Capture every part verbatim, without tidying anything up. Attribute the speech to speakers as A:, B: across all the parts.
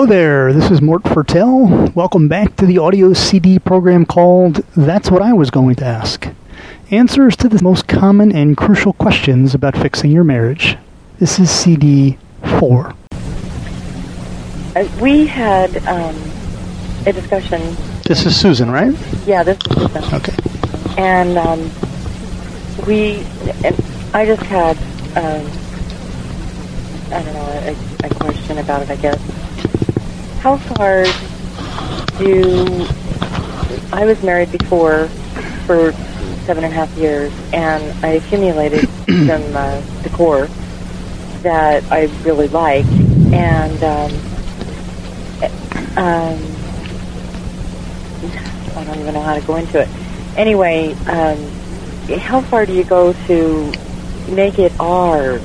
A: Hello there, this is Mort Fertel. Welcome back to the audio C D program called That's What I Was Going to Ask. Answers to the most common and crucial questions about fixing your marriage. This is C D four.
B: Uh, we had um, a discussion.
A: This is Susan, right?
B: Yeah, this is Susan.
A: Okay.
B: And um, we, and I just had, um, I don't know, a, a question about it, I guess. How far do, I was married before for seven and a half years, and I accumulated some uh, decor that I really like, and um, um, I don't even know how to go into it. Anyway, um, how far do you go to make it ours?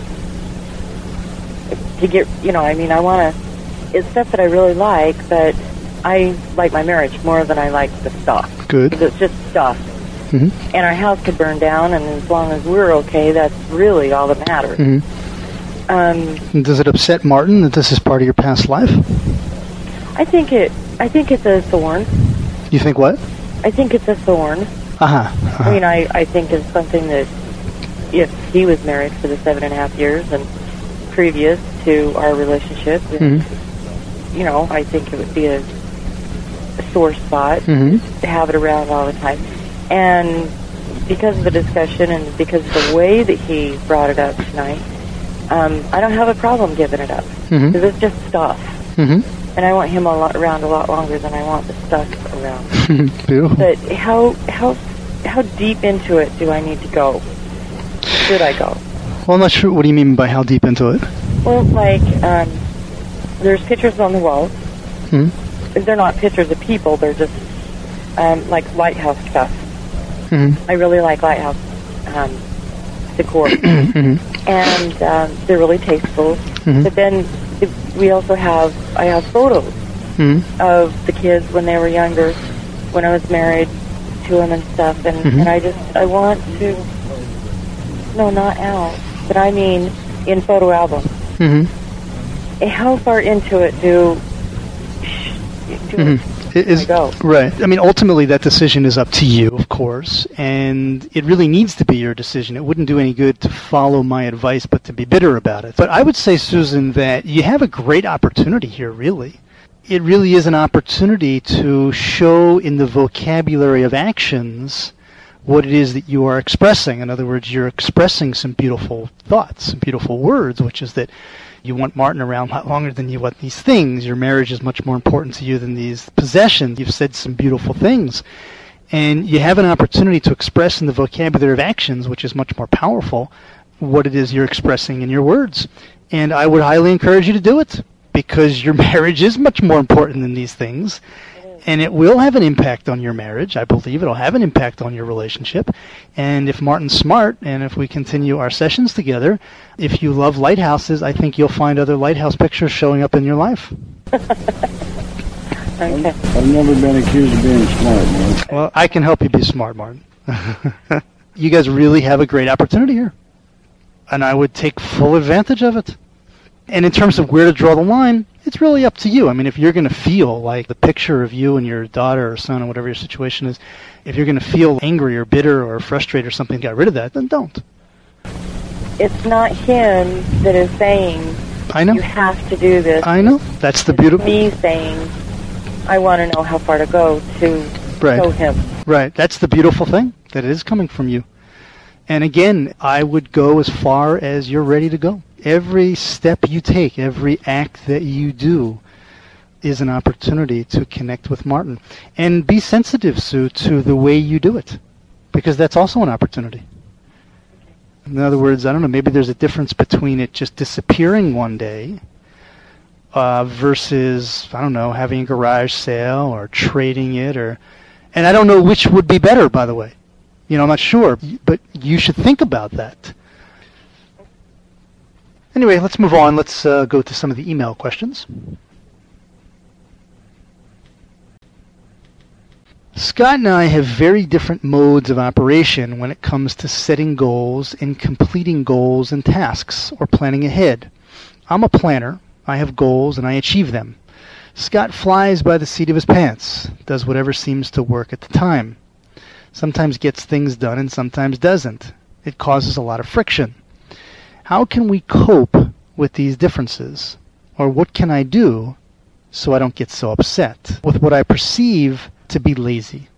B: To get, you know, I mean, I want to, it's stuff that I really like, but I like my marriage more than I like the stuff.
A: Good.
B: It's just stuff.
A: Mm-hmm.
B: And our house could burn down, and as long as we're okay, that's really all that matters.
A: Mm-hmm.
B: Um,
A: Does it upset Martin that this is part of your past life?
B: I think it, I think it's a thorn.
A: You think what?
B: I think it's a thorn.
A: Uh-huh. uh-huh.
B: I mean, I, I think it's something that if he was married for the seven and a half years and previous to our relationship,
A: mm-hmm.
B: you know, I think it would be a, a sore spot
A: mm-hmm.
B: to have it around all the time. And because of the discussion and because of the way that he brought it up tonight, um, I don't have a problem giving it up. Because
A: mm-hmm.
B: it's just stuff.
A: Mm-hmm.
B: And I want him a lot, around a lot longer than I want the stuff around.
A: Beautiful.
B: But how how how deep into it do I need to go? Should I go?
A: Well, I'm not sure. What do you mean by how deep into it?
B: Well, like, um, there's pictures on the wall.
A: Mm-hmm.
B: They're not pictures of people. They're just um, like lighthouse stuff.
A: Mm-hmm.
B: I really like lighthouse um, decor.
A: mm-hmm.
B: And um, they're really tasteful.
A: Mm-hmm.
B: But then we also have, I have photos
A: mm-hmm.
B: of the kids when they were younger, when I was married to them and stuff. And,
A: mm-hmm.
B: and I just, I want to, no, not out, but I mean in photo albums.
A: Mm-hmm.
B: How far into it do, do
A: mm-hmm. it is,
B: I go?
A: Right. I mean, ultimately that decision is up to you, of course, and it really needs to be your decision. It wouldn't do any good to follow my advice, but to be bitter about it. But I would say, Susan, that you have a great opportunity here, really. It really is an opportunity to show in the vocabulary of actions what it is that you are expressing. In other words, you're expressing some beautiful thoughts, some beautiful words, which is that you want Martin around a lot longer than you want these things. Your marriage is much more important to you than these possessions. You've said some beautiful things. And you have an opportunity to express in the vocabulary of actions, which is much more powerful, what it is you're expressing in your words. And I would highly encourage you to do it, because your marriage is much more important than these things. And it will have an impact on your marriage. I believe it'll have an impact on your relationship. And if Martin's smart, and if we continue our sessions together, if you love lighthouses, I think you'll find other lighthouse pictures showing up in your life.
B: Okay.
C: I've never been accused of being smart, man.
A: Well, I can help you be smart, Martin. You guys really have a great opportunity here. And I would take full advantage of it. And in terms of where to draw the line, it's really up to you. I mean, if you're going to feel like the picture of you and your daughter or son or whatever your situation is, if you're going to feel angry or bitter or frustrated or something, got rid of that, then don't.
B: It's not him that is saying,
A: I know.
B: You have to do this.
A: I know. That's the
B: it's
A: beautiful...
B: me saying, I want to know how far to go to
A: right.
B: show him.
A: Right. That's the beautiful thing, that it is coming from you. And again, I would go as far as you're ready to go. Every step you take, every act that you do is an opportunity to connect with Martin. And be sensitive, Sue, to the way you do it, because that's also an opportunity. In other words, I don't know, maybe there's a difference between it just disappearing one day uh, versus, I don't know, having a garage sale or trading it. or, And I don't know which would be better, by the way. You know, I'm not sure, but you should think about that. Anyway, let's move on. Let's uh, go to some of the email questions. Scott and I have very different modes of operation when it comes to setting goals and completing goals and tasks or planning ahead. I'm a planner. I have goals and I achieve them. Scott flies by the seat of his pants, does whatever seems to work at the time. Sometimes gets things done and sometimes doesn't. It causes a lot of friction. How can we cope with these differences? Or what can I do so I don't get so upset with what I perceive to be lazy?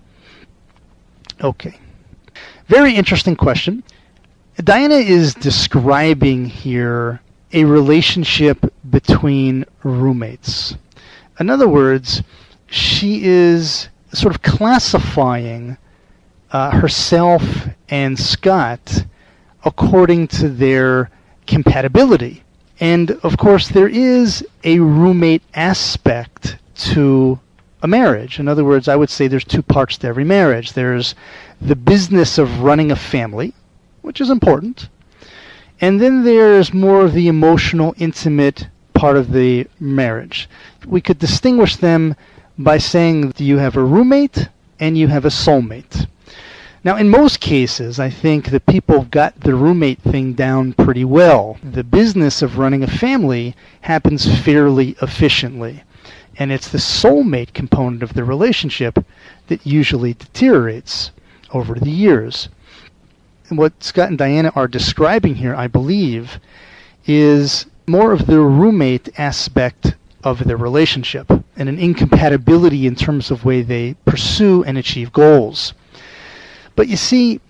A: Okay. Very interesting question. Diana is describing here a relationship between roommates. In other words, she is sort of classifying uh, herself and Scott according to their compatibility. And, of course, there is a roommate aspect to a marriage. In other words, I would say there's two parts to every marriage. There's the business of running a family, which is important. And then there's more of the emotional, intimate part of the marriage. We could distinguish them by saying you have a roommate and you have a soulmate. Now, in most cases, I think that people have got the roommate thing down pretty well. The business of running a family happens fairly efficiently. And it's the soulmate component of the relationship that usually deteriorates over the years. And what Scott and Diana are describing here, I believe, is more of the roommate aspect of their relationship and an incompatibility in terms of way they pursue and achieve goals. But you see,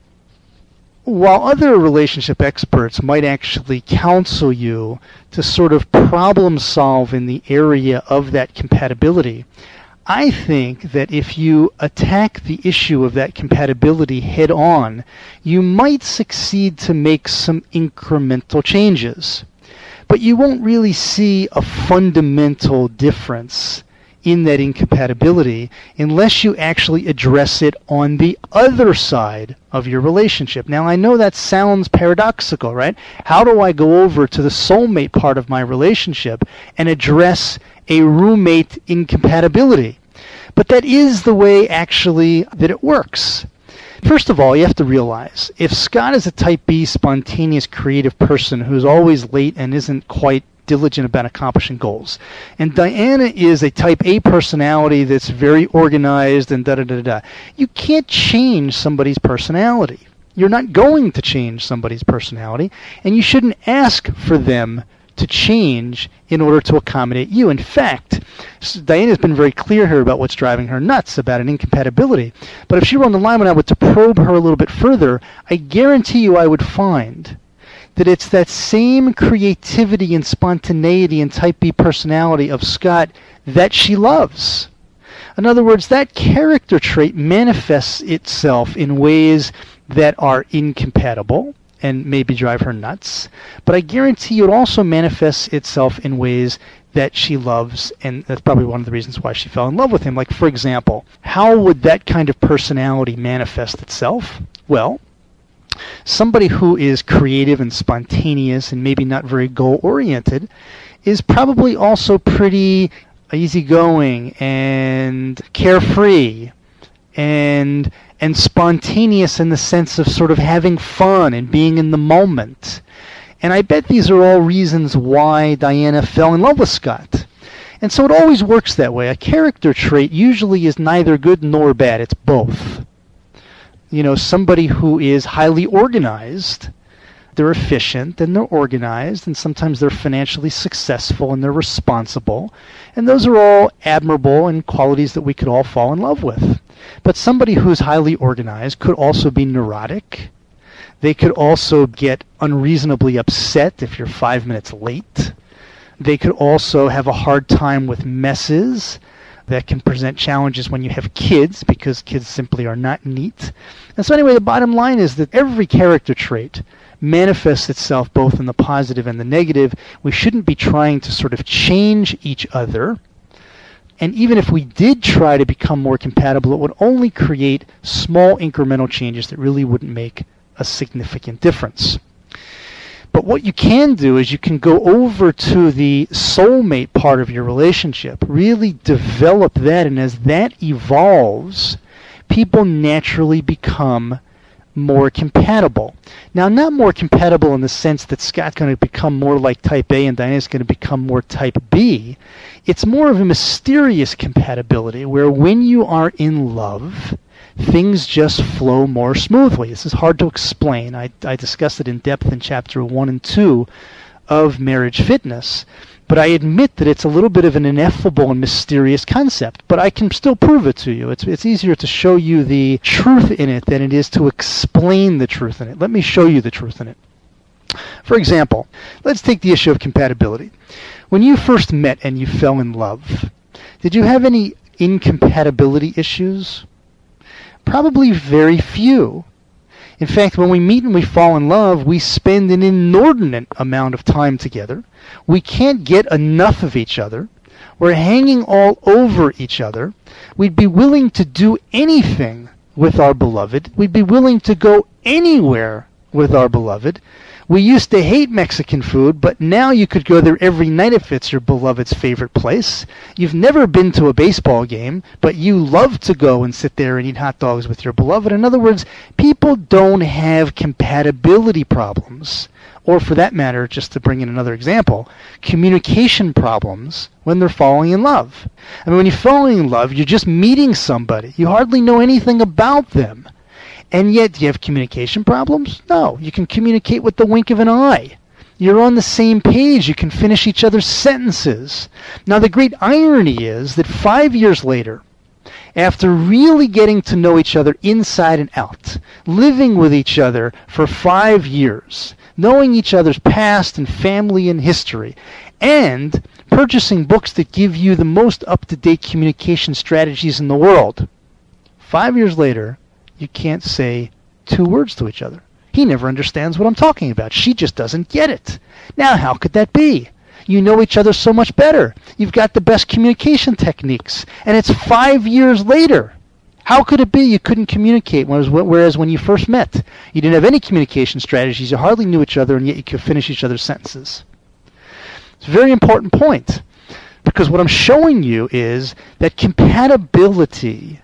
A: while other relationship experts might actually counsel you to sort of problem solve in the area of that compatibility, I think that if you attack the issue of that compatibility head on, you might succeed to make some incremental changes. But you won't really see a fundamental difference in that incompatibility unless you actually address it on the other side of your relationship. Now, I know that sounds paradoxical, right? How do I go over to the soulmate part of my relationship and address a roommate incompatibility? But that is the way actually that it works. First of all, you have to realize, if Scott is a type B, spontaneous, creative person who's always late and isn't quite diligent about accomplishing goals, and Diana is a type A personality that's very organized and da-da-da-da, you can't change somebody's personality. You're not going to change somebody's personality, and you shouldn't ask for them to change in order to accommodate you. In fact, Diana's been very clear here about what's driving her nuts about an incompatibility. But if she were on the line when I were to probe her a little bit further, I guarantee you I would find that it's that same creativity and spontaneity and type B personality of Scott that she loves. In other words, that character trait manifests itself in ways that are incompatible and maybe drive her nuts. But I guarantee you it also manifests itself in ways that she loves, and that's probably one of the reasons why she fell in love with him. Like, for example, how would that kind of personality manifest itself? Well, somebody who is creative and spontaneous and maybe not very goal-oriented is probably also pretty easygoing and carefree and and spontaneous in the sense of sort of having fun and being in the moment. And I bet these are all reasons why Diana fell in love with Scott. And so it always works that way. A character trait usually is neither good nor bad. It's both. You know, somebody who is highly organized, they're efficient and they're organized, and sometimes they're financially successful and they're responsible. And those are all admirable and qualities that we could all fall in love with. But somebody who's highly organized could also be neurotic. They could also get unreasonably upset if you're five minutes late. They could also have a hard time with messes. That can present challenges when you have kids, because kids simply are not neat. And so anyway, the bottom line is that every character trait manifests itself both in the positive and the negative. We shouldn't be trying to sort of change each other. And even if we did try to become more compatible, it would only create small incremental changes that really wouldn't make a significant difference. But what you can do is you can go over to the soulmate part of your relationship, really develop that, and as that evolves, people naturally become more compatible. Now, not more compatible in the sense that Scott's going to become more like type A and Diana's going to become more type B. It's more of a mysterious compatibility where when you are in love, things just flow more smoothly. This is hard to explain. I, I discussed it in depth in chapter one and two of Marriage Fitness. But I admit that it's a little bit of an ineffable and mysterious concept, but I can still prove it to you. It's it's easier to show you the truth in it than it is to explain the truth in it. Let me show you the truth in it. For example, let's take the issue of compatibility. When you first met and you fell in love, did you have any incompatibility issues? Probably very few. In fact, when we meet and we fall in love, we spend an inordinate amount of time together. We can't get enough of each other. We're hanging all over each other. We'd be willing to do anything with our beloved. We'd be willing to go anywhere with our beloved. We used to hate Mexican food, but now you could go there every night if it's your beloved's favorite place. You've never been to a baseball game, but you love to go and sit there and eat hot dogs with your beloved. In other words, people don't have compatibility problems, or for that matter, just to bring in another example, communication problems when they're falling in love. I mean, when you're falling in love, you're just meeting somebody. You hardly know anything about them. And yet, do you have communication problems? No. You can communicate with the wink of an eye. You're on the same page. You can finish each other's sentences. Now, the great irony is that five years later, after really getting to know each other inside and out, living with each other for five years, knowing each other's past and family and history, and purchasing books that give you the most up-to-date communication strategies in the world, five years later, you can't say two words to each other. He never understands what I'm talking about. She just doesn't get it. Now, how could that be? You know each other so much better. You've got the best communication techniques. And it's five years later. How could it be you couldn't communicate, whereas when you first met, you didn't have any communication strategies, you hardly knew each other, and yet you could finish each other's sentences? It's a very important point, because what I'm showing you is that compatibility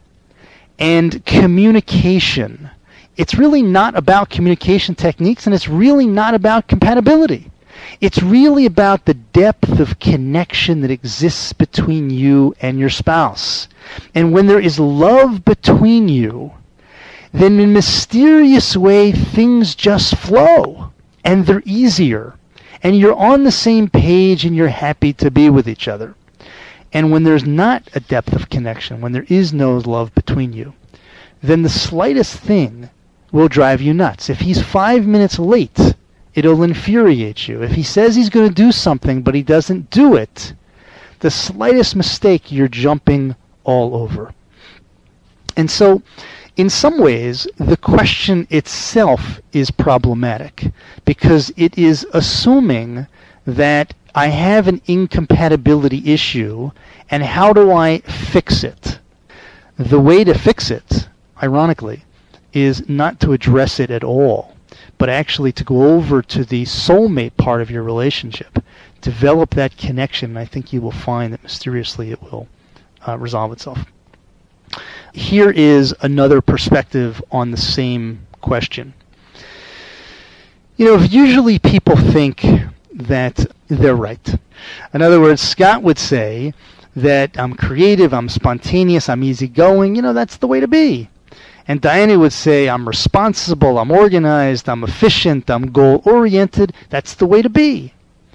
A: and communication, it's really not about communication techniques, and it's really not about compatibility. It's really about the depth of connection that exists between you and your spouse. And when there is love between you, then in a mysterious way, things just flow, and they're easier. And you're on the same page, and you're happy to be with each other. And when there's not a depth of connection, when there is no love between you, then the slightest thing will drive you nuts. If he's five minutes late, it'll infuriate you. If he says he's going to do something but he doesn't do it, the slightest mistake, you're jumping all over. And so, in some ways, the question itself is problematic, because it is assuming that I have an incompatibility issue, and how do I fix it? The way to fix it, ironically, is not to address it at all, but actually to go over to the soulmate part of your relationship, develop that connection, and I think you will find that mysteriously it will uh, resolve itself. Here is another perspective on the same question. You know, usually people think that they're right. In other words, Scott would say that I'm creative, I'm spontaneous, I'm easygoing, you know, that's the way to be. And Diana would say I'm responsible, I'm organized, I'm efficient, I'm goal-oriented, that's the way to be.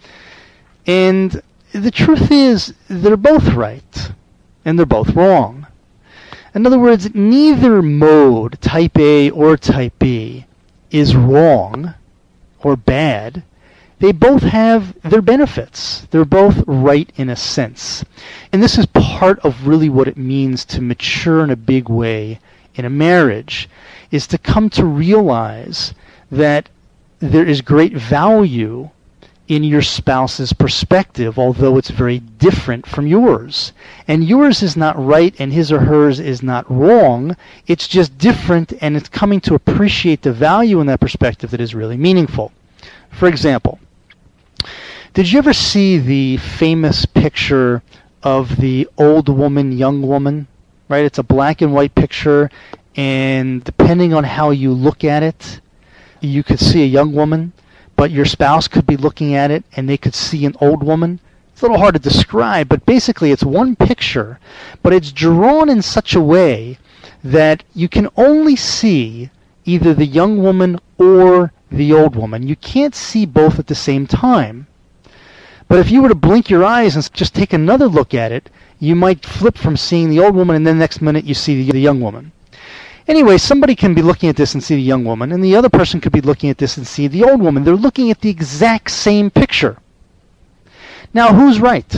A: And the truth is, they're both right, and they're both wrong. In other words, neither mode, type A or type B, is wrong or bad. They both have their benefits. They're both right in a sense. And this is part of really what it means to mature in a big way in a marriage, is to come to realize that there is great value in your spouse's perspective, although it's very different from yours. And yours is not right and his or hers is not wrong. It's just different, and it's coming to appreciate the value in that perspective that is really meaningful. For example, did you ever see the famous picture of the old woman, young woman? Right? It's a black and white picture, And depending on how you look at it, you could see a young woman, but your spouse could be looking at it and they could see an old woman. It's a little hard to describe, but basically it's one picture, but it's drawn in such a way that you can only see either the young woman or the old woman. You can't see both at the same time. But if you were to blink your eyes and just take another look at it, you might flip from seeing the old woman and then the next minute you see the young woman. Anyway, somebody can be looking at this and see the young woman, and the other person could be looking at this and see the old woman. They're looking at the exact same picture. Now, who's right?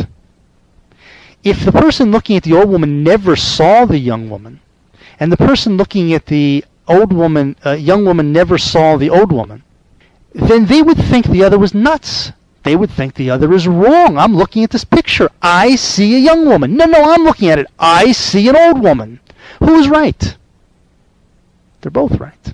A: If the person looking at the old woman never saw the young woman, and the person looking at the old woman, uh, young woman never saw the old woman, then they would think the other was nuts. They would think the other is wrong. I'm looking at this picture. I see a young woman. No, no, I'm looking at it. I see an old woman. Who's right? They're both right.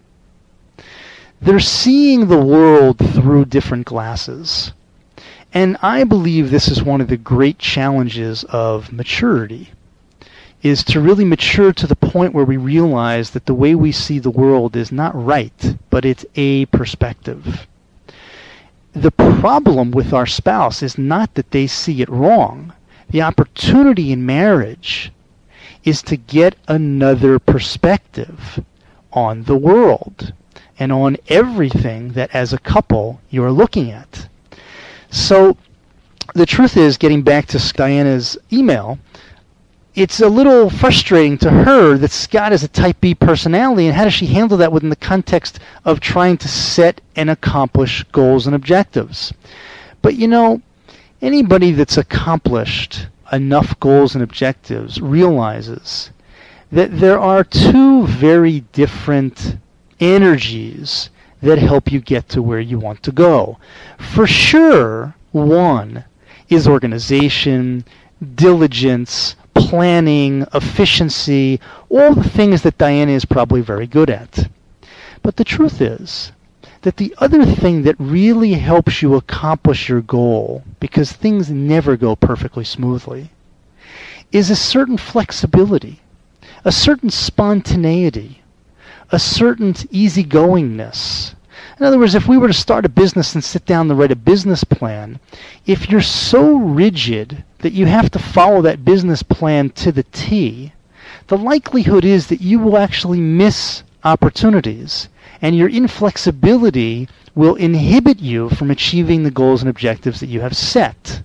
A: They're seeing the world through different glasses. And I believe this is one of the great challenges of maturity, is to really mature to the point where we realize that the way we see the world is not right, but it's a perspective. The problem with our spouse is not that they see it wrong. The opportunity in marriage is to get another perspective on the world and on everything that as a couple you're looking at. So the truth is, getting back to Diana's email, it's a little frustrating to her that Scott is a type B personality, and how does she handle that within the context of trying to set and accomplish goals and objectives? But you know, anybody that's accomplished enough goals and objectives realizes that there are two very different energies that help you get to where you want to go. For sure, one is organization, diligence, planning, efficiency, all the things that Diana is probably very good at. But the truth is that the other thing that really helps you accomplish your goal, because things never go perfectly smoothly, is a certain flexibility, a certain spontaneity, a certain easygoingness. In other words, if we were to start a business and sit down to write a business plan, if you're so rigid that you have to follow that business plan to the T, the likelihood is that you will actually miss opportunities, and your inflexibility will inhibit you from achieving the goals and objectives that you have set.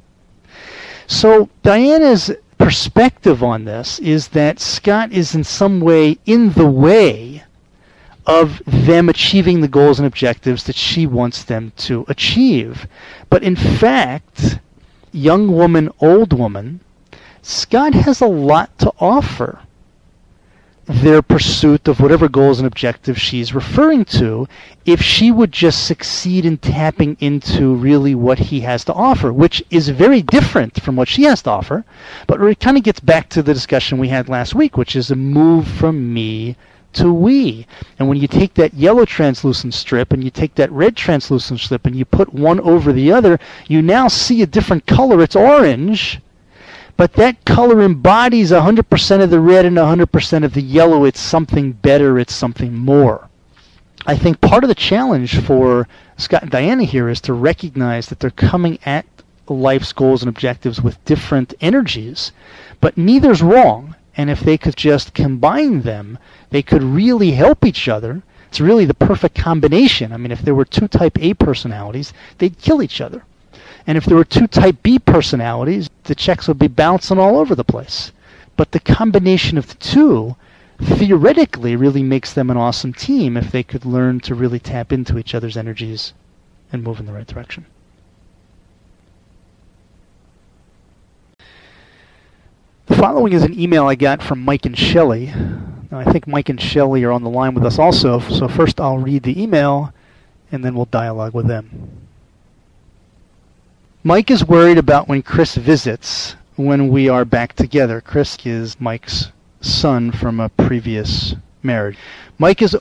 A: So Diana's perspective on this is that Scott is in some way in the way of them achieving the goals and objectives that she wants them to achieve. But in fact, young woman, old woman, Scott has a lot to offer their pursuit of whatever goals and objectives she's referring to, if she would just succeed in tapping into really what he has to offer, which is very different from what she has to offer. But it kind of gets back to the discussion we had last week, which is a move from me to we. And when you take that yellow translucent strip and you take that red translucent strip and you put one over the other, you now see a different color. It's orange, but that color embodies one hundred percent of the red and one hundred percent of the yellow. It's something better. It's something more. I think part of the challenge for Scott and Diana here is to recognize that they're coming at life's goals and objectives with different energies, but neither's wrong. And if they could just combine them, they could really help each other. It's really the perfect combination. I mean, if there were two type A personalities, they'd kill each other. And if there were two type B personalities, the checks would be bouncing all over the place. But the combination of the two theoretically really makes them an awesome team if they could learn to really tap into each other's energies and move in the right direction. The following is an email I got from Mike and Shelley. Now, I think Mike and Shelley are on the line with us also, so first I'll read the email and then we'll dialogue with them. Mike is worried about when Chris visits when we are back together. Chris is Mike's son from a previous marriage. Mike is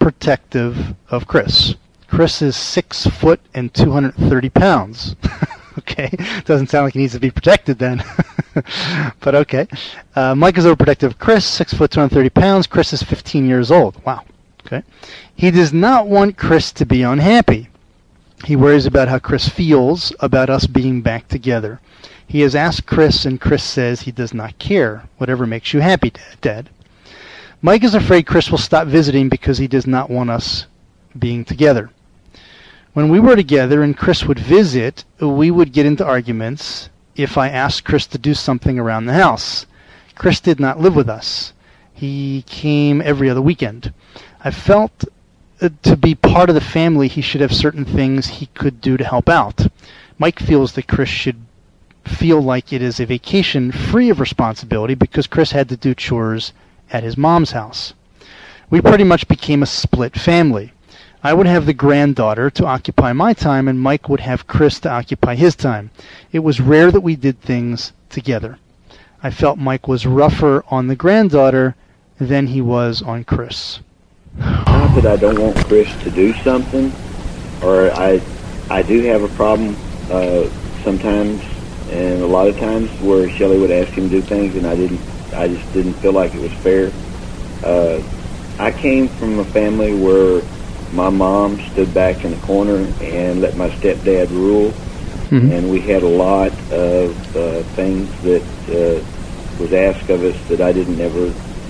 A: overprotective of Chris. Chris is six foot and two hundred thirty pounds. Okay, doesn't sound like he needs to be protected then. But okay. Uh, Mike is overprotective of Chris, six foot, two hundred thirty pounds. Chris is fifteen years old. Wow. Okay. He does not want Chris to be unhappy. He worries about how Chris feels about us being back together. He has asked Chris, and Chris says he does not care. Whatever makes you happy, Dad. Mike is afraid Chris will stop visiting because he does not want us being together. When we were together and Chris would visit, we would get into arguments if I asked Chris to do something around the house. Chris did not live with us. He came every other weekend. I felt uh, to be part of the family, he should have certain things he could do to help out. Mike feels that Chris should feel like it is a vacation free of responsibility because Chris had to do chores at his mom's house. We pretty much became a split family. I would have the granddaughter to occupy my time, and Mike would have Chris to occupy his time. It was rare that we did things together. I felt Mike was rougher on the granddaughter than he was on Chris.
D: Not that I don't want Chris to do something, or I I do have a problem uh, sometimes, and a lot of times where Shelley would ask him to do things, and I didn't. I just didn't feel like it was fair. Uh, I came from a family where my mom stood back in the corner and let my stepdad rule, mm-hmm. and we had a lot of uh, things that uh, was asked of us that I didn't ever.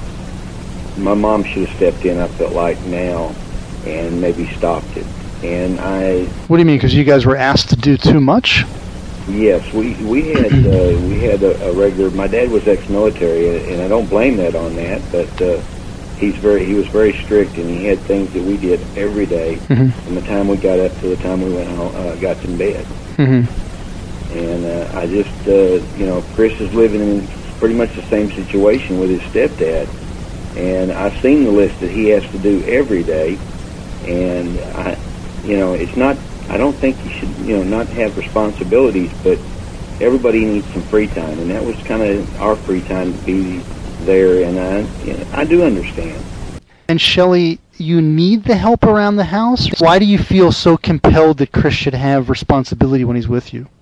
D: My mom should have stepped in, I felt like, now, and maybe stopped it. And I.
A: What do you mean? Because you guys were asked to do too much?
D: Yes, we we had uh, we had a, a regular. My dad was ex-military, and I don't blame that on that, but. Uh, He's very. He was very strict, and he had things that we did every day, mm-hmm. from the time we got up to the time we went home, uh, got to bed. Mm-hmm. And uh, I just, uh, you know, Chris is living in pretty much the same situation with his stepdad, and I've seen the list that he has to do every day, and I, you know, it's not. I don't think he should, you know, not have responsibilities, but everybody needs some free time, and that was kind of our free time to be there, and I, you know, I do understand.
A: And Shelley, you need the help around the house? Why do you feel so compelled that Chris should have responsibility when he's with you?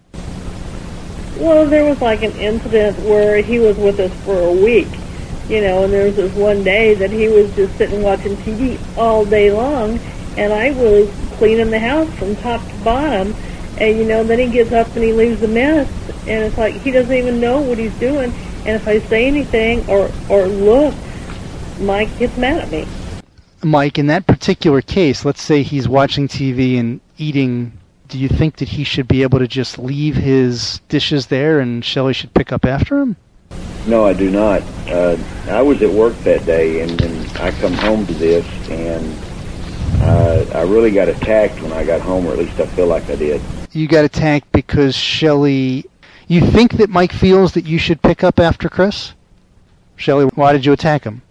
E: Well, there was like an incident where he was with us for a week, you know, and there was this one day that he was just sitting watching T V all day long, and I was cleaning the house from top to bottom, and, you know, then he gets up and he leaves a mess, and it's like he doesn't even know what he's doing. And if I say anything or, or look, Mike gets mad at me.
A: Mike, in that particular case, let's say he's watching T V and eating, do you think that he should be able to just leave his dishes there and Shelley should pick up after him?
D: No, I do not. Uh, I was at work that day, and then I come home to this, and uh, I really got attacked when I got home, or at least I feel like I did.
A: You got attacked because Shelley... You think that Mike feels that you should pick up after Chris? Shelley, why did you attack him?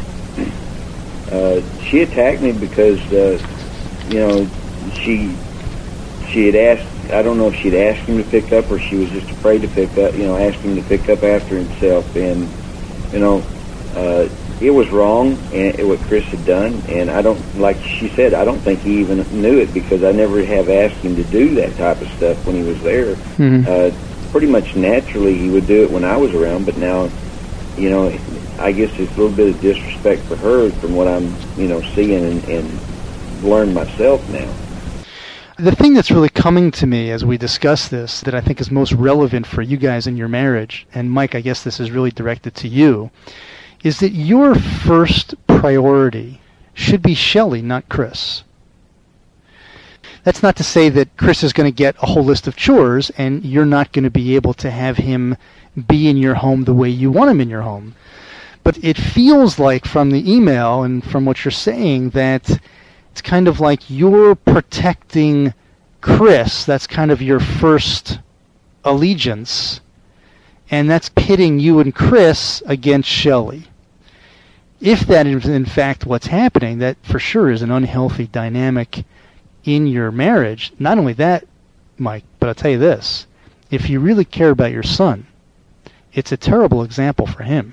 D: Uh, she attacked me because, uh, you know, she she had asked, I don't know if she'd asked him to pick up or she was just afraid to pick up, you know, asked him to pick up after himself. And, you know, uh, it was wrong, and it, what Chris had done. And I don't, like she said, I don't think he even knew it because I never have asked him to do that type of stuff when he was there. Mm-hmm. Uh, pretty much naturally he would do it when I was around, but now, you know, I guess it's a little bit of disrespect for her from what I'm, you know, seeing and, and learn myself now.
A: The thing that's really coming to me as we discuss this that I think is most relevant for you guys in your marriage, and Mike, I guess this is really directed to you, is that your first priority should be Shelley, not Chris. That's not to say that Chris is going to get a whole list of chores and you're not going to be able to have him be in your home the way you want him in your home. But it feels like from the email and from what you're saying that it's kind of like you're protecting Chris. That's kind of your first allegiance. And that's pitting you and Chris against Shelley. If that is in fact what's happening, that for sure is an unhealthy dynamic in your marriage. Not only that, Mike, but I'll tell you this. If you really care about your son, it's a terrible example for him.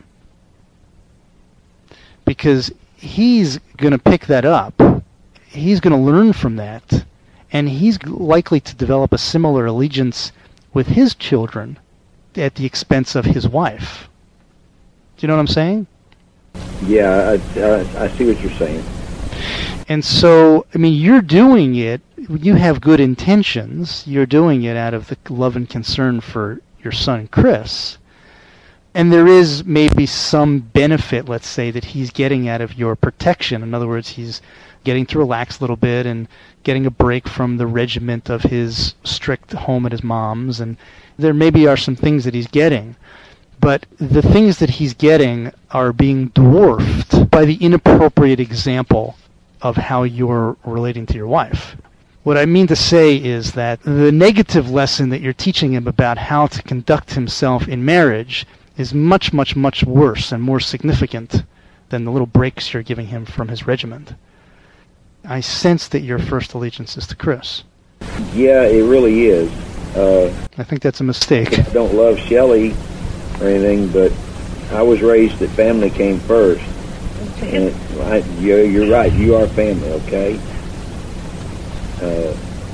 A: Because he's going to pick that up. He's going to learn from that. And he's likely to develop a similar allegiance with his children at the expense of his wife. Do you know what I'm saying?
D: Yeah, I, I, I see what you're saying.
A: And so, I mean, you're doing it, you have good intentions, you're doing it out of the love and concern for your son, Chris. And there is maybe some benefit, let's say, that he's getting out of your protection. In other words, he's getting to relax a little bit and getting a break from the regiment of his strict home at his mom's. And there maybe are some things that he's getting. But the things that he's getting are being dwarfed by the inappropriate example of how you're relating to your wife. What I mean to say is that the negative lesson that you're teaching him about how to conduct himself in marriage is much, much, much worse and more significant than the little breaks you're giving him from his regiment. I sense that your first allegiance is to Chris.
D: Yeah, it really is. Uh,
A: I think that's a mistake.
D: I don't love Shelley or anything, but I was raised that family came first. And I, you're, you're right. You are family, okay? Uh,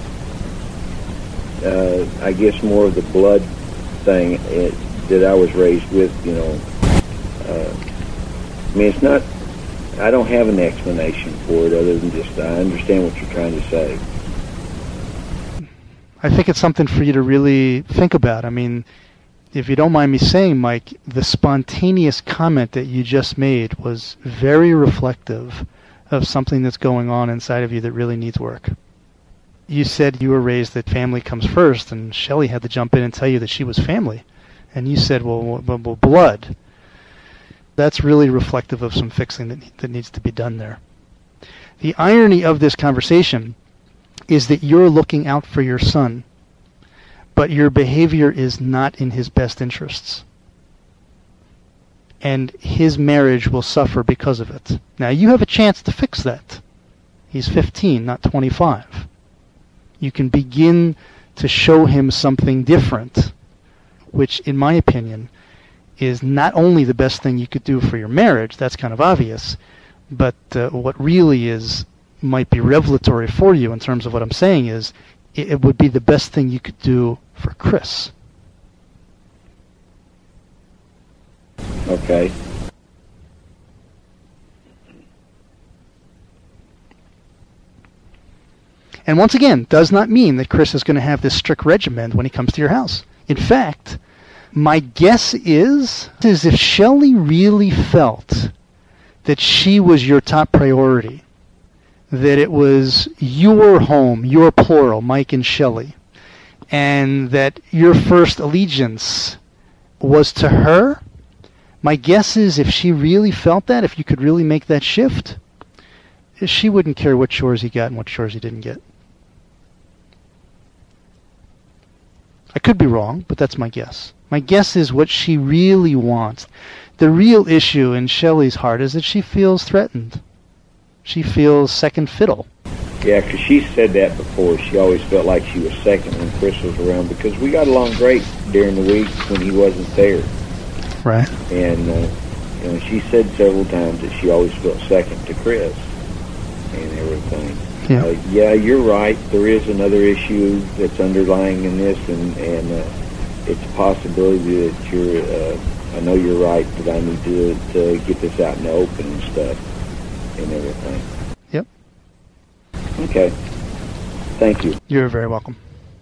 D: uh, I guess more of the blood thing it, that I was raised with, you know. Uh, I mean, it's not, I don't have an explanation for it other than just I understand what you're trying to say.
A: I think it's something for you to really think about. I mean, if you don't mind me saying, Mike, the spontaneous comment that you just made was very reflective of something that's going on inside of you that really needs work. You said you were raised that family comes first, and Shelley had to jump in and tell you that she was family. And you said, well, well, well blood. That's really reflective of some fixing that, that needs to be done there. The irony of this conversation is that you're looking out for your son, but your behavior is not in his best interests. And his marriage will suffer because of it. Now, you have a chance to fix that. He's fifteen, not twenty-five. You can begin to show him something different, which, in my opinion, is not only the best thing you could do for your marriage, that's kind of obvious, but uh, what really is might be revelatory for you in terms of what I'm saying is it, it would be the best thing you could do for Chris.
D: Okay.
A: And once again, does not mean that Chris is going to have this strict regimen when he comes to your house. In fact, my guess is, is if Shelley really felt that she was your top priority, that it was your home, your plural, Mike and Shelley, and that your first allegiance was to her, my guess is if she really felt that, if you could really make that shift, she wouldn't care what chores he got and what chores he didn't get. I could be wrong, but that's my guess. My guess is what she really wants. The real issue in Shelley's heart is that she feels threatened. She feels second fiddle.
D: Yeah, because she said that before. She always felt like she was second when Chris was around because we got along great during the week when he wasn't there.
A: Right.
D: And uh, you know, she said several times that she always felt second to Chris and everything.
A: Yeah.
D: Uh, yeah, you're right. There is another issue that's underlying in this, and, and uh, it's a possibility that you're, uh, I know you're right, that I need to, to get this out in the open and stuff and everything.
A: Yep.
D: Okay. Thank you.
A: You're very welcome.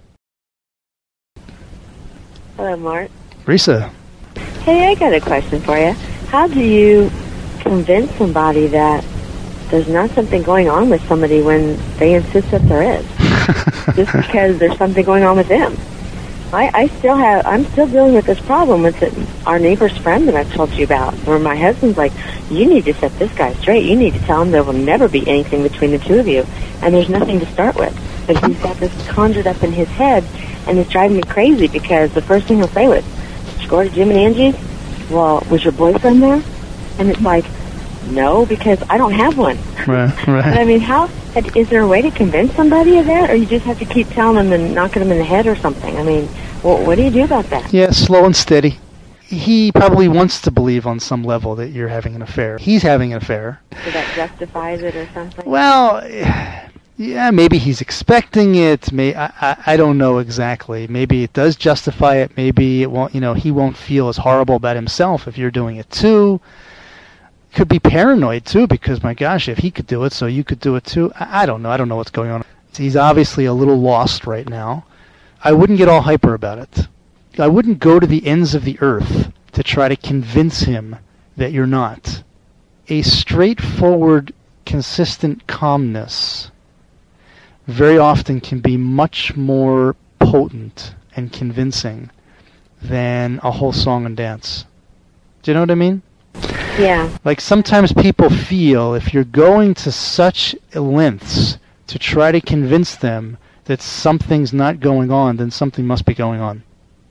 B: Hello, Mark.
A: Risa.
B: Hey, I got a question for you. How do you convince somebody that there's not something going on with somebody when they insist that there is? Just because there's something going on with them. I, I still have, I'm still dealing with this problem with the, our neighbor's friend that I've told you about, where my husband's like, you need to set this guy straight. You need to tell him there will never be anything between the two of you. And there's nothing to start with. But he's got this conjured up in his head, and it's driving me crazy because the first thing he'll say was, did you go to Jim and Angie's? Well, was your boyfriend there? And it's like, no, because I don't have one.
A: Right, right.
B: But I mean, how, is there a way to convince somebody of that, or you just have to keep telling them and knocking them in the head or something? I mean, well, what do you do about that?
A: Yeah, slow and steady. He probably wants to believe on some level that you're having an affair. He's having an affair.
B: So that justifies it or something?
A: Well, yeah, maybe he's expecting it. May I, I, I don't know exactly. Maybe it does justify it. Maybe it won't. You know, he won't feel as horrible about himself if you're doing it too. Could be paranoid too, because my gosh, if he could do it, so you could do it too. I, I don't know. I don't know what's going on. He's obviously a little lost right now. I wouldn't get all hyper about it. I wouldn't go to the ends of the earth to try to convince him that you're not. A straightforward, consistent calmness very often can be much more potent and convincing than a whole song and dance. Do you know what I mean?
B: Yeah.
A: Like sometimes people feel if you're going to such lengths to try to convince them that something's not going on, then something must be going on.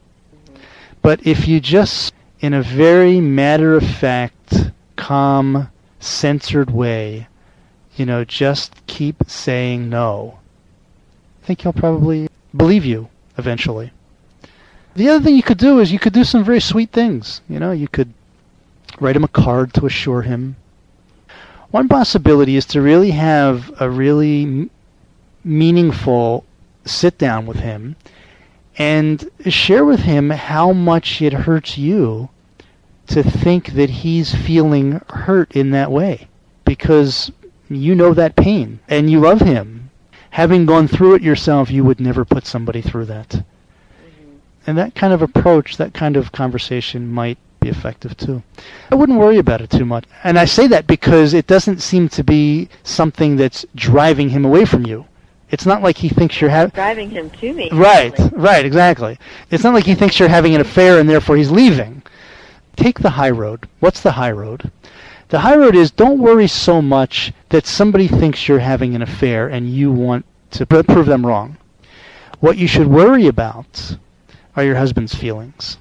A: But if you just, in a very matter-of-fact, calm, centered way, you know, just keep saying no, I think he'll probably believe you eventually. The other thing you could do is you could do some very sweet things. You know, you could write him a card to assure him. One possibility is to really have a really m- meaningful sit-down with him and share with him how much it hurts you to think that he's feeling hurt in that way, because you know that pain and you love him. Having gone through it yourself, you would never put somebody through that. Mm-hmm. And that kind of approach, that kind of conversation might be effective too. I wouldn't worry about it too much. And I say that because it doesn't seem to be something that's driving him away from you. It's not like he thinks you're having...
B: Driving him to me.
A: Right,
B: actually.
A: right, exactly. It's not like he thinks you're having an affair and therefore he's leaving. Take the high road. What's the high road? The high road is don't worry so much that somebody thinks you're having an affair and you want to pr- prove them wrong. What you should worry about are your husband's feelings.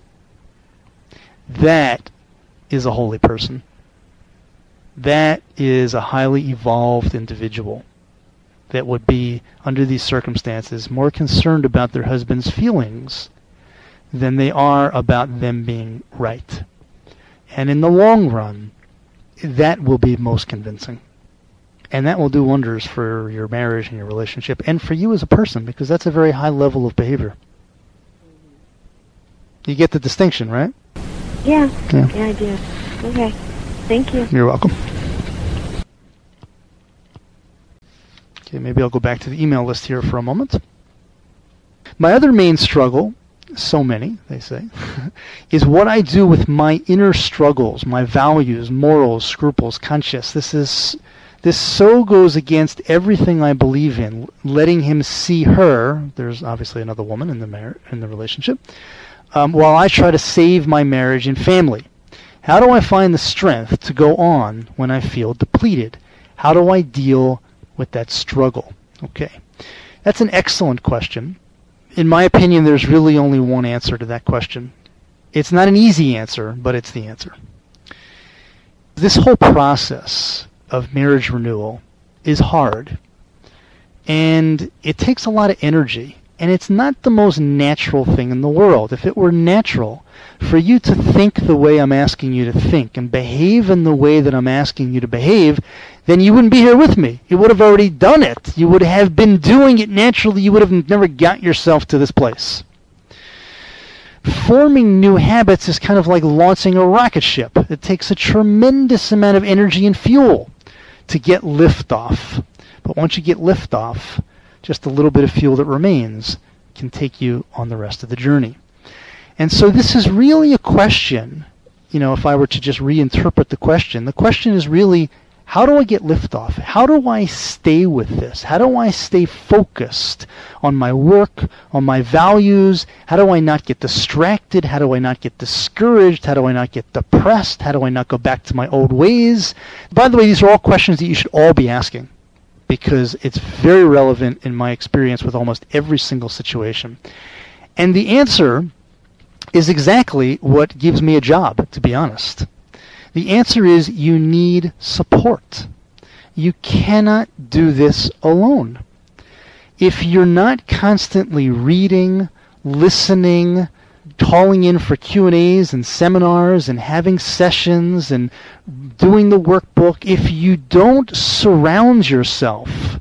A: That is a holy person. That is a highly evolved individual that would be, under these circumstances, more concerned about their husband's feelings than they are about them being right. And in the long run, that will be most convincing. And that will do wonders for your marriage and your relationship, and for you as a person, because that's a very high level of behavior. You get the distinction, right?
B: Yeah.
A: Yeah,
B: yeah I do. Okay. Thank you.
A: You're welcome. Okay, maybe I'll go back to the email list here for a moment. My other main struggle, so many, they say, is what I do with my inner struggles, my values, morals, scruples, conscience. This is this so goes against everything I believe in. Letting him see her, there's obviously another woman in the mar- in the relationship, um, while I try to save my marriage and family. How do I find the strength to go on when I feel depleted? How do I deal with that struggle? Okay, that's an excellent question. In my opinion, there's really only one answer to that question. It's not an easy answer, but it's the answer. This whole process of marriage renewal is hard, and it takes a lot of energy, and it's not the most natural thing in the world. If it were natural for you to think the way I'm asking you to think and behave in the way that I'm asking you to behave, then you wouldn't be here with me. You would have already done it. You would have been doing it naturally. You would have never got yourself to this place. Forming new habits is kind of like launching a rocket ship. It takes a tremendous amount of energy and fuel to get liftoff. But once you get liftoff, just a little bit of fuel that remains can take you on the rest of the journey. And so this is really a question, you know, if I were to just reinterpret the question, the question is really, how do I get liftoff? How do I stay with this? How do I stay focused on my work, on my values? How do I not get distracted? How do I not get discouraged? How do I not get depressed? How do I not go back to my old ways? By the way, these are all questions that you should all be asking, because it's very relevant in my experience with almost every single situation. And the answer is exactly what gives me a job, to be honest. The answer is you need support. You cannot do this alone. If you're not constantly reading, listening, calling in for Q and A's and seminars and having sessions and doing the workbook, if you don't surround yourself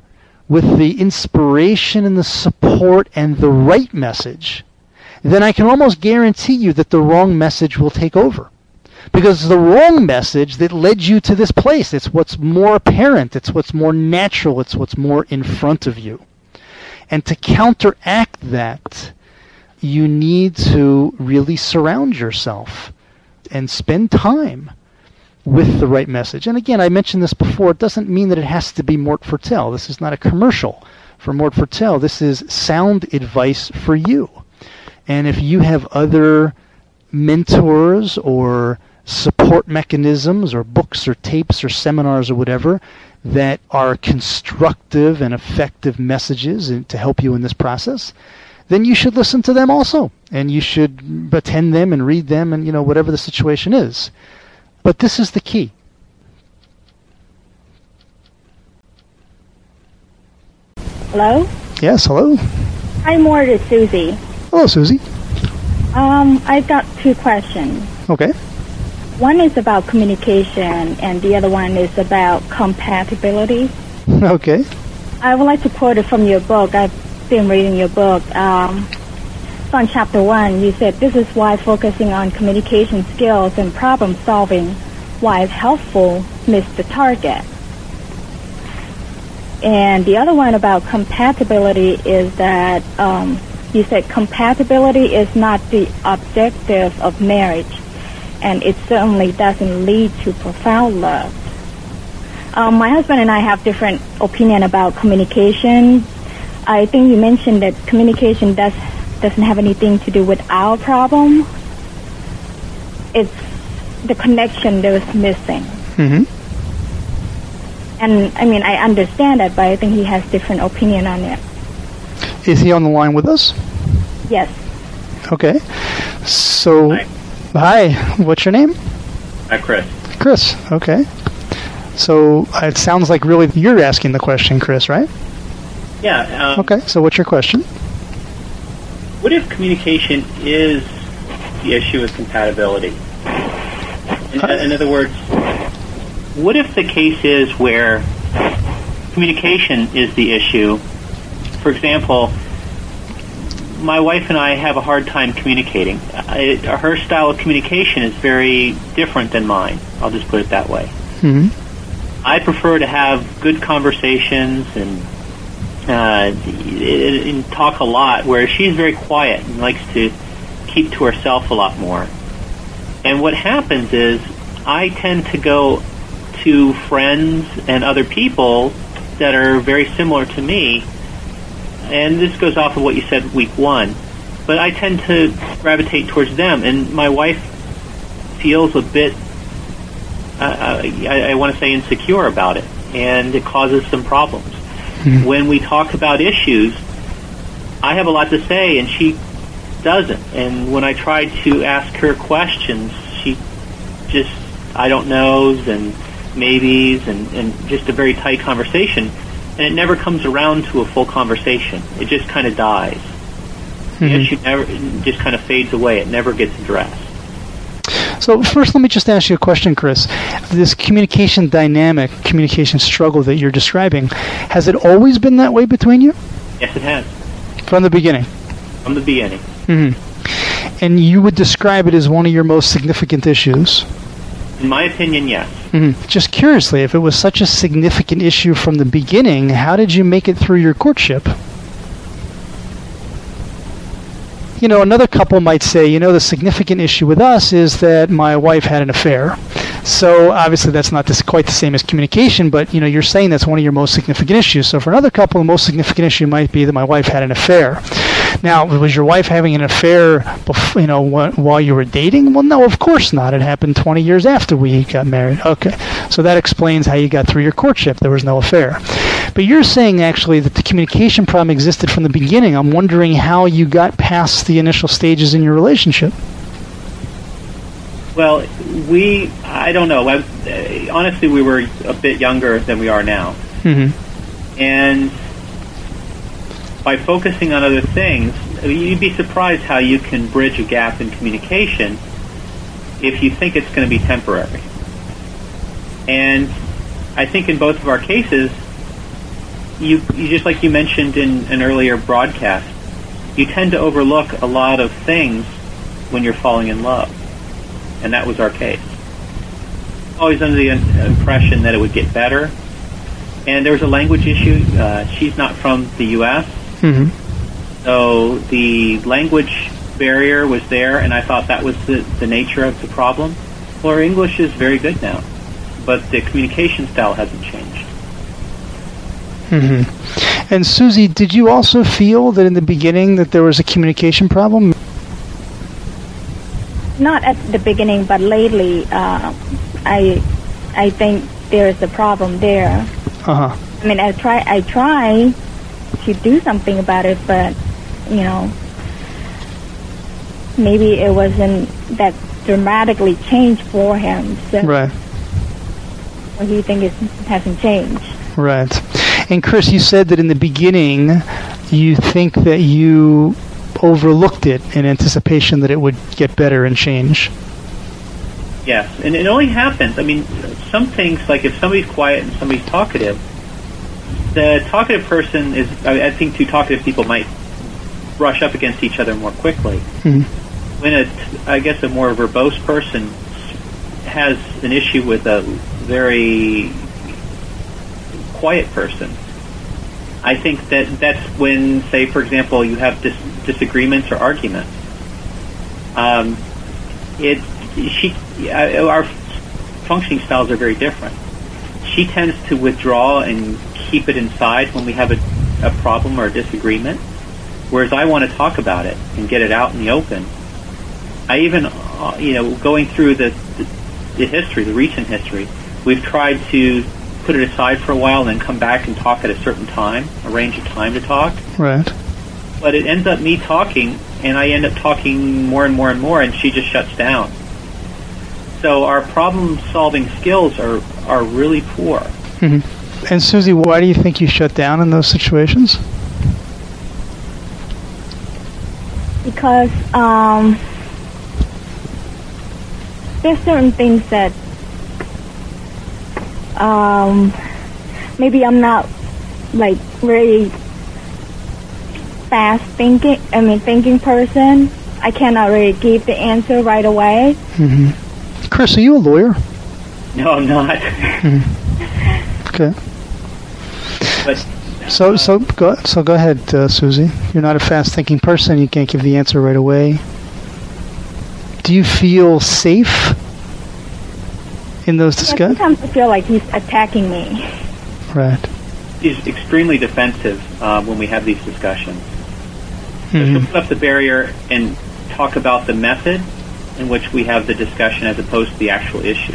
A: with the inspiration and the support and the right message, then I can almost guarantee you that the wrong message will take over. Because the wrong message that led you to this place, it's what's more apparent, it's what's more natural, it's what's more in front of you. And to counteract that, you need to really surround yourself and spend time with the right message. And again, I mentioned this before, it doesn't mean that it has to be Mort Fertel. This is not a commercial for Mort Fertel. This is sound advice for you. And if you have other mentors or support mechanisms or books or tapes or seminars or whatever that are constructive and effective messages to help you in this process, then you should listen to them also. And you should attend them and read them and, you know, whatever the situation is. But this is the key.
F: Hello?
A: Yes, hello.
F: Hi, Mort, it's Susie.
A: Hello, Susie.
F: Um, I've got two questions.
A: Okay.
F: One is about communication, and the other one is about compatibility.
A: Okay.
F: I would like to quote it from your book. I've been reading your book. Um, so on chapter one, you said, this is why focusing on communication skills and problem solving, why it's helpful, missed the target. And the other one about compatibility is that um, you said compatibility is not the objective of marriage, and it certainly doesn't lead to profound love. Um, my husband and I have different opinion about communication. I think you mentioned that communication does, doesn't have anything to do with our problem. It's the connection that was missing.
A: Mm-hmm.
F: And, I mean, I understand that, but I think he has different opinion on it.
A: Is he on the line with us?
F: Yes.
A: Okay. So,
G: Hi.
A: Hi. What's your name?
G: Hi, Chris.
A: Chris. Okay. So, uh, it sounds like really you're asking the question, Chris, right?
G: Yeah. Um,
A: Okay. So, what's your question?
G: What if communication is the issue with compatibility? In,
A: Uh,
G: in other words, what if the case is where communication is the issue? For example, my wife and I have a hard time communicating. I, her style of communication is very different than mine. I'll just put it that way.
A: Mm-hmm.
G: I prefer to have good conversations and uh, and talk a lot, whereas she's very quiet and likes to keep to herself a lot more. And what happens is I tend to go to friends and other people that are very similar to me, and this goes off of what you said week one, but I tend to gravitate towards them, and my wife feels a bit, uh, I, I want to say insecure about it, and it causes some problems. Mm-hmm. When we talk about issues, I have a lot to say, and she doesn't, and when I try to ask her questions, she just, I don't knows, and maybes, and, and just a very tight conversation, and it never comes around to a full conversation. It just kind of dies. Mm-hmm. The issue never, it just kind of fades away. It never gets addressed.
A: So first, let me just ask you a question, Chris. This communication dynamic, communication struggle that you're describing, has it always been that way between you?
G: Yes, it has.
A: From the beginning?
G: From the beginning.
A: Mm-hmm. And you would describe it as one of your most significant issues?
G: In my opinion, yes.
A: Mm-hmm. Just curiously, if it was such a significant issue from the beginning, how did you make it through your courtship? You know, another couple might say, you know, the significant issue with us is that my wife had an affair. So obviously that's not this, quite the same as communication, but, you know, you're saying that's one of your most significant issues. So for another couple, the most significant issue might be that my wife had an affair. Now, was your wife having an affair, before, you know, wh- while you were dating? Well, no, of course not. It happened twenty years after we got married. Okay, so that explains how you got through your courtship. There was no affair. But you're saying, actually, that the communication problem existed from the beginning. I'm wondering how you got past the initial stages in your relationship.
G: Well, we, I don't know. I, honestly, we were a bit younger than we are now.
A: Mm-hmm.
G: And by focusing on other things, you'd be surprised how you can bridge a gap in communication if you think it's going to be temporary. And I think in both of our cases, you, you just like you mentioned in an earlier broadcast, you tend to overlook a lot of things when you're falling in love, and that was our case. Always under the impression that it would get better, and there was a language issue. Uh, she's not from the U S,
A: Mm-hmm.
G: so the language barrier was there, and I thought that was the, the nature of the problem. Well, her English is very good now, but the communication style hasn't changed.
A: Mm-hmm. And Susie, did you also feel that in the beginning that there was a communication problem?
F: Not at the beginning, but lately, uh, I I think there's a problem there.
A: Uh-huh.
F: I mean, I try I try to do something about it, but, you know, maybe it wasn't that dramatically changed for him. So
A: Right.
F: he thinks it hasn't changed.
A: Right. And Chris, you said that in the beginning you think that you overlooked it in anticipation that it would get better and change.
G: Yes, and it only happens. I mean, some things, like if somebody's quiet and somebody's talkative, the talkative person is, I, I think two talkative people might brush up against each other more quickly.
A: Mm-hmm.
G: When a, I guess a more verbose person has an issue with a very quiet person, I think that that's when, say, for example, you have dis- disagreements or arguments. Um, it, she, uh, our functioning styles are very different. She tends to withdraw and keep it inside when we have a, a problem or a disagreement, whereas I want to talk about it and get it out in the open. I even, uh, you know, going through the, the, the history, the recent history, we've tried to put it aside for a while and then come back and talk at a certain time, arrange a time to talk.
A: Right.
G: But it ends up me talking, and I end up talking more and more and more, and she just shuts down. So our problem-solving skills are, are really poor.
A: Mm-hmm. And Susie, why do you think you shut down in those situations?
F: Because um, there's certain things that um, maybe I'm not like very fast thinking. I mean, thinking person. I cannot really give the answer right away.
A: Mm-hmm. Chris, are you a lawyer?
G: No, I'm not.
A: Mm-hmm. Okay.
G: But
A: So, so go, so go ahead, uh, Susie. You're not a fast-thinking person. You can't give the answer right away. Do you feel safe in those
F: Yeah,
A: discussions?
F: sometimes I feel like he's attacking me.
A: Right.
G: she's extremely defensive uh, when we have these discussions. So
A: Mm-hmm.
G: she'll put up the barrier and talk about the method in which we have the discussion as opposed to the actual issue.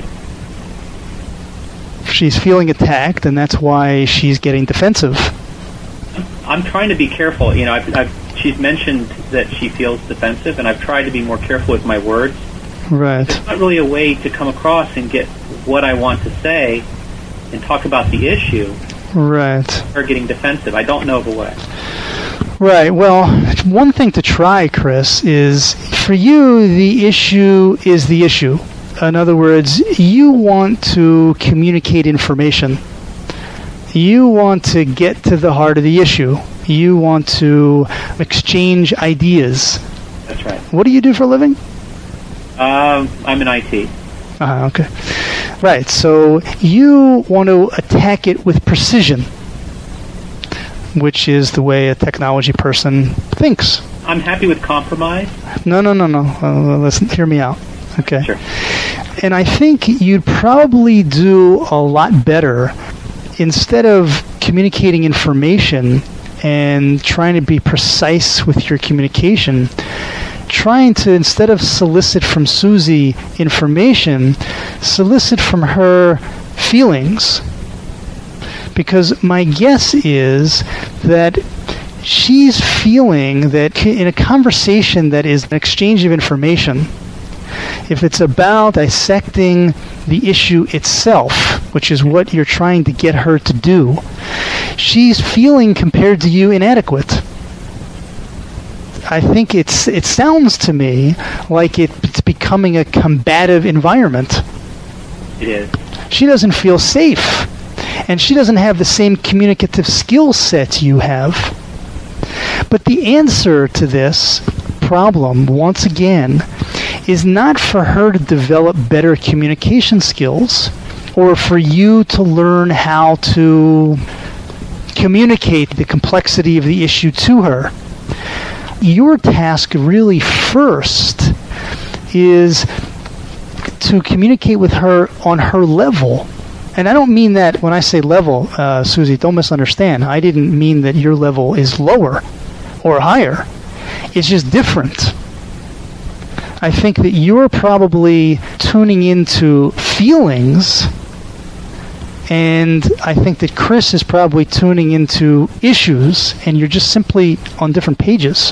A: She's feeling attacked, and that's why she's getting defensive.
G: I'm trying to be careful. You know, I've, I've, she's mentioned that she feels defensive, and I've tried to be more careful with my words.
A: Right.
G: There's not really a way to come across and get what I want to say and talk about the issue.
A: Right.
G: Her getting defensive. I don't know of a way.
A: Right. Well, one thing to try, Chris, is for you, the issue is the issue. In other words, you want to communicate information. You want to get to the heart of the issue. You want to exchange ideas.
G: That's right.
A: What do you do for a living?
G: Um, I'm in I T.
A: Uh, okay. Right. So you want to attack it with precision, which is the way a technology person thinks.
G: I'm happy with compromise.
A: No, no, no, no. Uh, listen, hear me out. Okay.
G: Sure.
A: And I think you'd probably do a lot better instead of communicating information and trying to be precise with your communication, trying to, instead of solicit from Susie information, solicit from her feelings. Because my guess is that she's feeling that in a conversation that is an exchange of information, if it's about dissecting the issue itself, which is what you're trying to get her to do, she's feeling, compared to you, inadequate. I think it's it sounds to me like it's becoming a combative environment.
G: It is.
A: She doesn't feel safe. and she doesn't have the same communicative skill set you have. But the answer to this problem, once again, is not for her to develop better communication skills or for you to learn how to communicate the complexity of the issue to her. Your task really first is to communicate with her on her level. And I don't mean that when I say level, uh, Susie, don't misunderstand. I didn't mean that your level is lower or higher. It's just different. I think that you're probably tuning into feelings, and I think that Chris is probably tuning into issues, and you're just simply on different pages.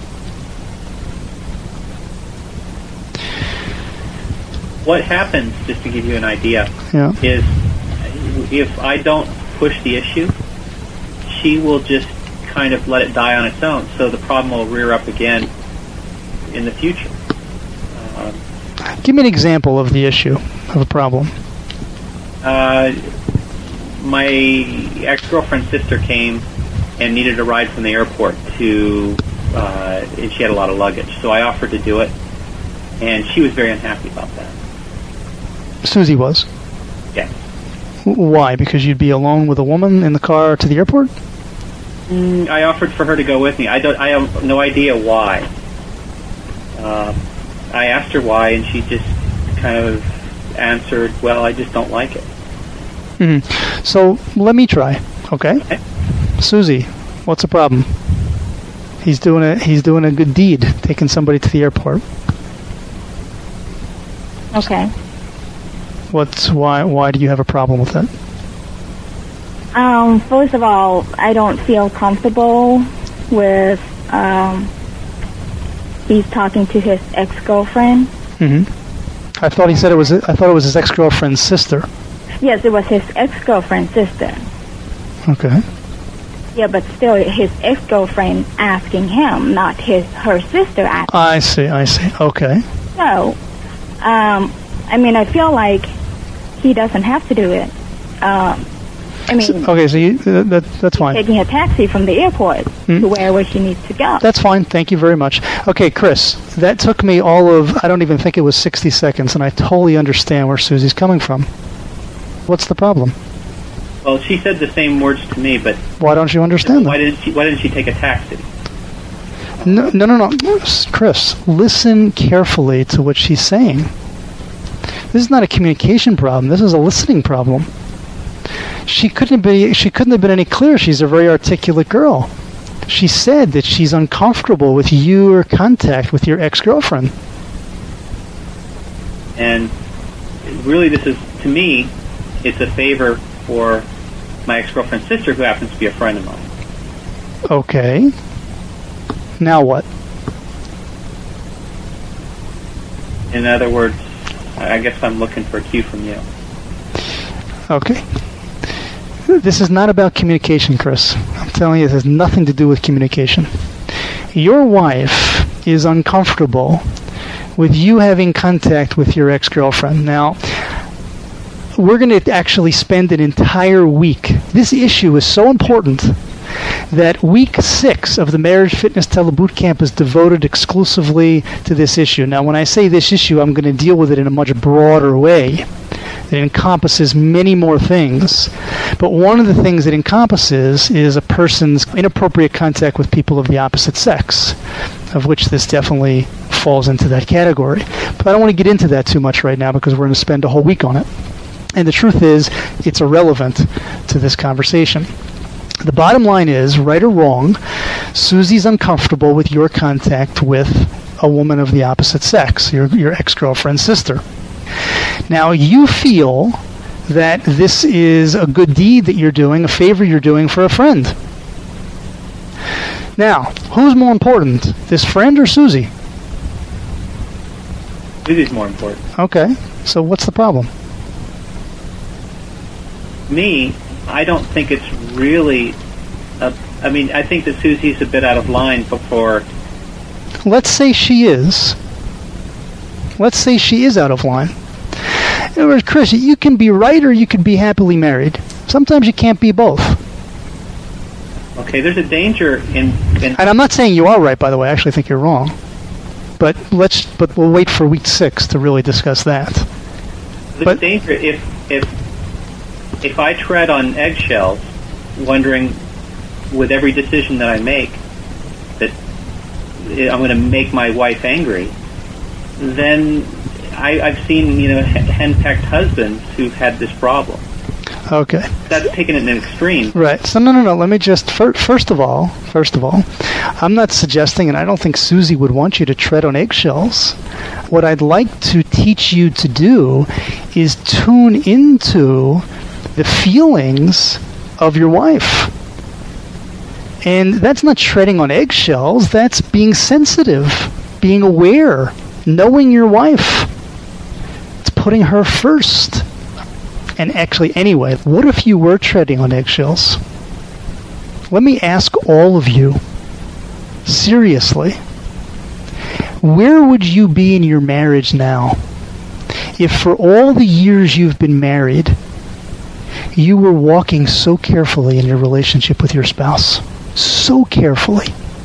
G: What happens, just to give you an idea,
A: yeah.
G: is if I don't push the issue, she will just kind of let it die on its own. So the problem will rear up again in the future. Um,
A: Give me an example of the issue, of a problem.
G: Uh, my ex-girlfriend's sister came and needed a ride from the airport to, uh, and she had a lot of luggage. So I offered to do it, and she was very unhappy about that.
A: Susie was?
G: Yeah.
A: Why? Because you'd be alone with a woman in the car to the airport?
G: Mm, I offered for her to go with me. I don't. I have no idea why. Uh, I asked her why, and she just kind of answered, "Well, I just don't like it."
A: Mm-hmm. So let me try, okay?
G: okay?
A: Susie, what's the problem? He's doing a he's doing a good deed, taking somebody to the airport.
F: Okay.
A: What's why why do you have a problem with that?
F: Um, first of all, I don't feel comfortable with um, he's talking to his ex-girlfriend.
A: Mm-hmm. I thought he said it was. I thought it was his ex-girlfriend's sister.
F: Yes, it was his ex-girlfriend's sister.
A: Okay.
F: Yeah, but still, his ex-girlfriend asking him, not his her sister asking.
A: I see. I see. Okay.
F: So, um, I mean, I feel like he doesn't have to do it. Um, I mean,
A: so, okay, so you, uh, that, that's fine.
F: Taking a taxi from the airport mm-hmm. to wherever she needs to go.
A: That's fine. Thank you very much. Okay, Chris, that took me all of, I don't even think it was sixty seconds, and I totally understand where Susie's coming from. What's the problem?
G: Well, she said the same words to me, but
A: why don't you understand
G: why
A: them?
G: didn't she? Why didn't she take a taxi?
A: No, no, no, no, Chris. Listen carefully to what she's saying. This is not a communication problem. This is a listening problem. She couldn't be. She couldn't have been any clearer. She's a very articulate girl. She said that she's uncomfortable with your contact with your ex-girlfriend.
G: And really, this is, to me, it's a favor for my ex-girlfriend's sister, who happens to be a friend of mine.
A: Okay. Now what?
G: In other words, I guess I'm looking for a cue from you.
A: Okay. This is not about communication, Chris. I'm telling you, this has nothing to do with communication. Your wife is uncomfortable with you having contact with your ex-girlfriend. Now, we're going to actually spend an entire week. This issue is so important that week six of the Marriage Fitness Teleboot Camp is devoted exclusively to this issue. Now, when I say this issue, I'm going to deal with it in a much broader way. It encompasses many more things. But one of the things it encompasses is a person's inappropriate contact with people of the opposite sex, of which this definitely falls into that category. But I don't want to get into that too much right now because we're going to spend a whole week on it. And the truth is, it's irrelevant to this conversation. The bottom line is, right or wrong, Susie's uncomfortable with your contact with a woman of the opposite sex, your, your ex-girlfriend's sister. Now, you feel that this is a good deed that you're doing, a favor you're doing for a friend. Now, who's more important, this friend or Susie?
G: Susie's more important.
A: Okay, so what's the problem?
G: Me, I don't think it's really, a, I mean, I think that Susie's a bit out of line before.
A: Let's say she is. Let's say she is out of line. In other words, Chris, you can be right or you can be happily married. Sometimes you can't be both.
G: Okay, there's a danger in, in...
A: And I'm not saying you are right, by the way. I actually think you're wrong. But let's. But we'll wait for week six to really discuss that.
G: There's
A: but,
G: a danger if if if I tread on eggshells, wondering with every decision that I make that I'm going to make my wife angry, then I, I've seen you know hen-pecked husbands who've had this problem.
A: Okay.
G: That's taken it in an extreme.
A: Right. So no, no, no. Let me just fir- first of all, first of all, I'm not suggesting, and I don't think Susie would want you to tread on eggshells. What I'd like to teach you to do is tune into the feelings of your wife. And that's not treading on eggshells. That's being sensitive, being aware, knowing your wife. It's putting her first. And actually, anyway, what if you were treading on eggshells? Let me ask all of you, seriously, where would you be in your marriage now if for all the years you've been married, you were walking so carefully in your relationship with your spouse? So carefully.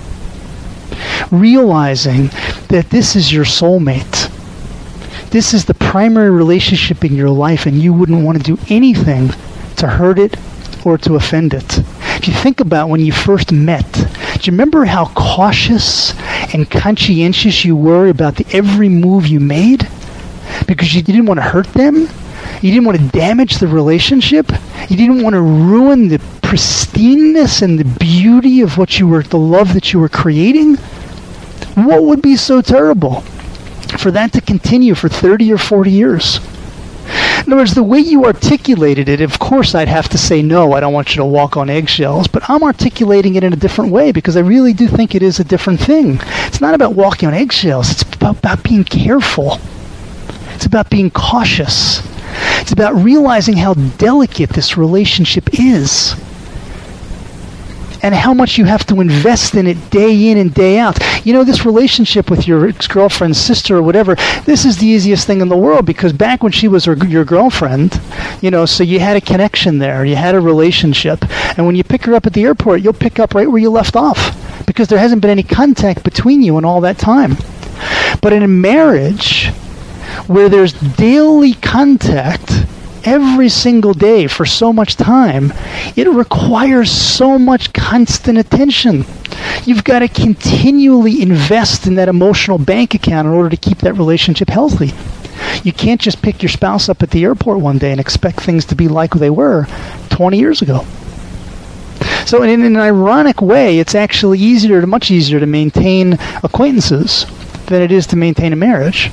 A: Realizing that this is your soulmate. This is the primary relationship in your life, and you wouldn't want to do anything to hurt it or to offend it. If you think about when you first met, do you remember how cautious and conscientious you were about the every move you made? Because you didn't want to hurt them? You didn't want to damage the relationship? You didn't want to ruin the pristineness and the beauty of what you were, the love that you were creating? What would be so terrible for that to continue for thirty or forty years? In other words, the way you articulated it, of course I'd have to say, no, I don't want you to walk on eggshells, but I'm articulating it in a different way because I really do think it is a different thing. It's not about walking on eggshells. It's about, about being careful. It's about being cautious. It's about realizing how delicate this relationship is and how much you have to invest in it day in and day out. You know, this relationship with your ex-girlfriend's sister or whatever, this is the easiest thing in the world because back when she was her, your girlfriend, you know, so you had a connection there, you had a relationship, and when you pick her up at the airport, you'll pick up right where you left off because there hasn't been any contact between you in all that time. But in a marriage where there's daily contact every single day for so much time, it requires so much constant attention. You've got to continually invest in that emotional bank account in order to keep that relationship healthy. You can't just pick your spouse up at the airport one day and expect things to be like they were twenty years ago. So in an ironic way, it's actually easier, much easier to maintain acquaintances than it is to maintain a marriage.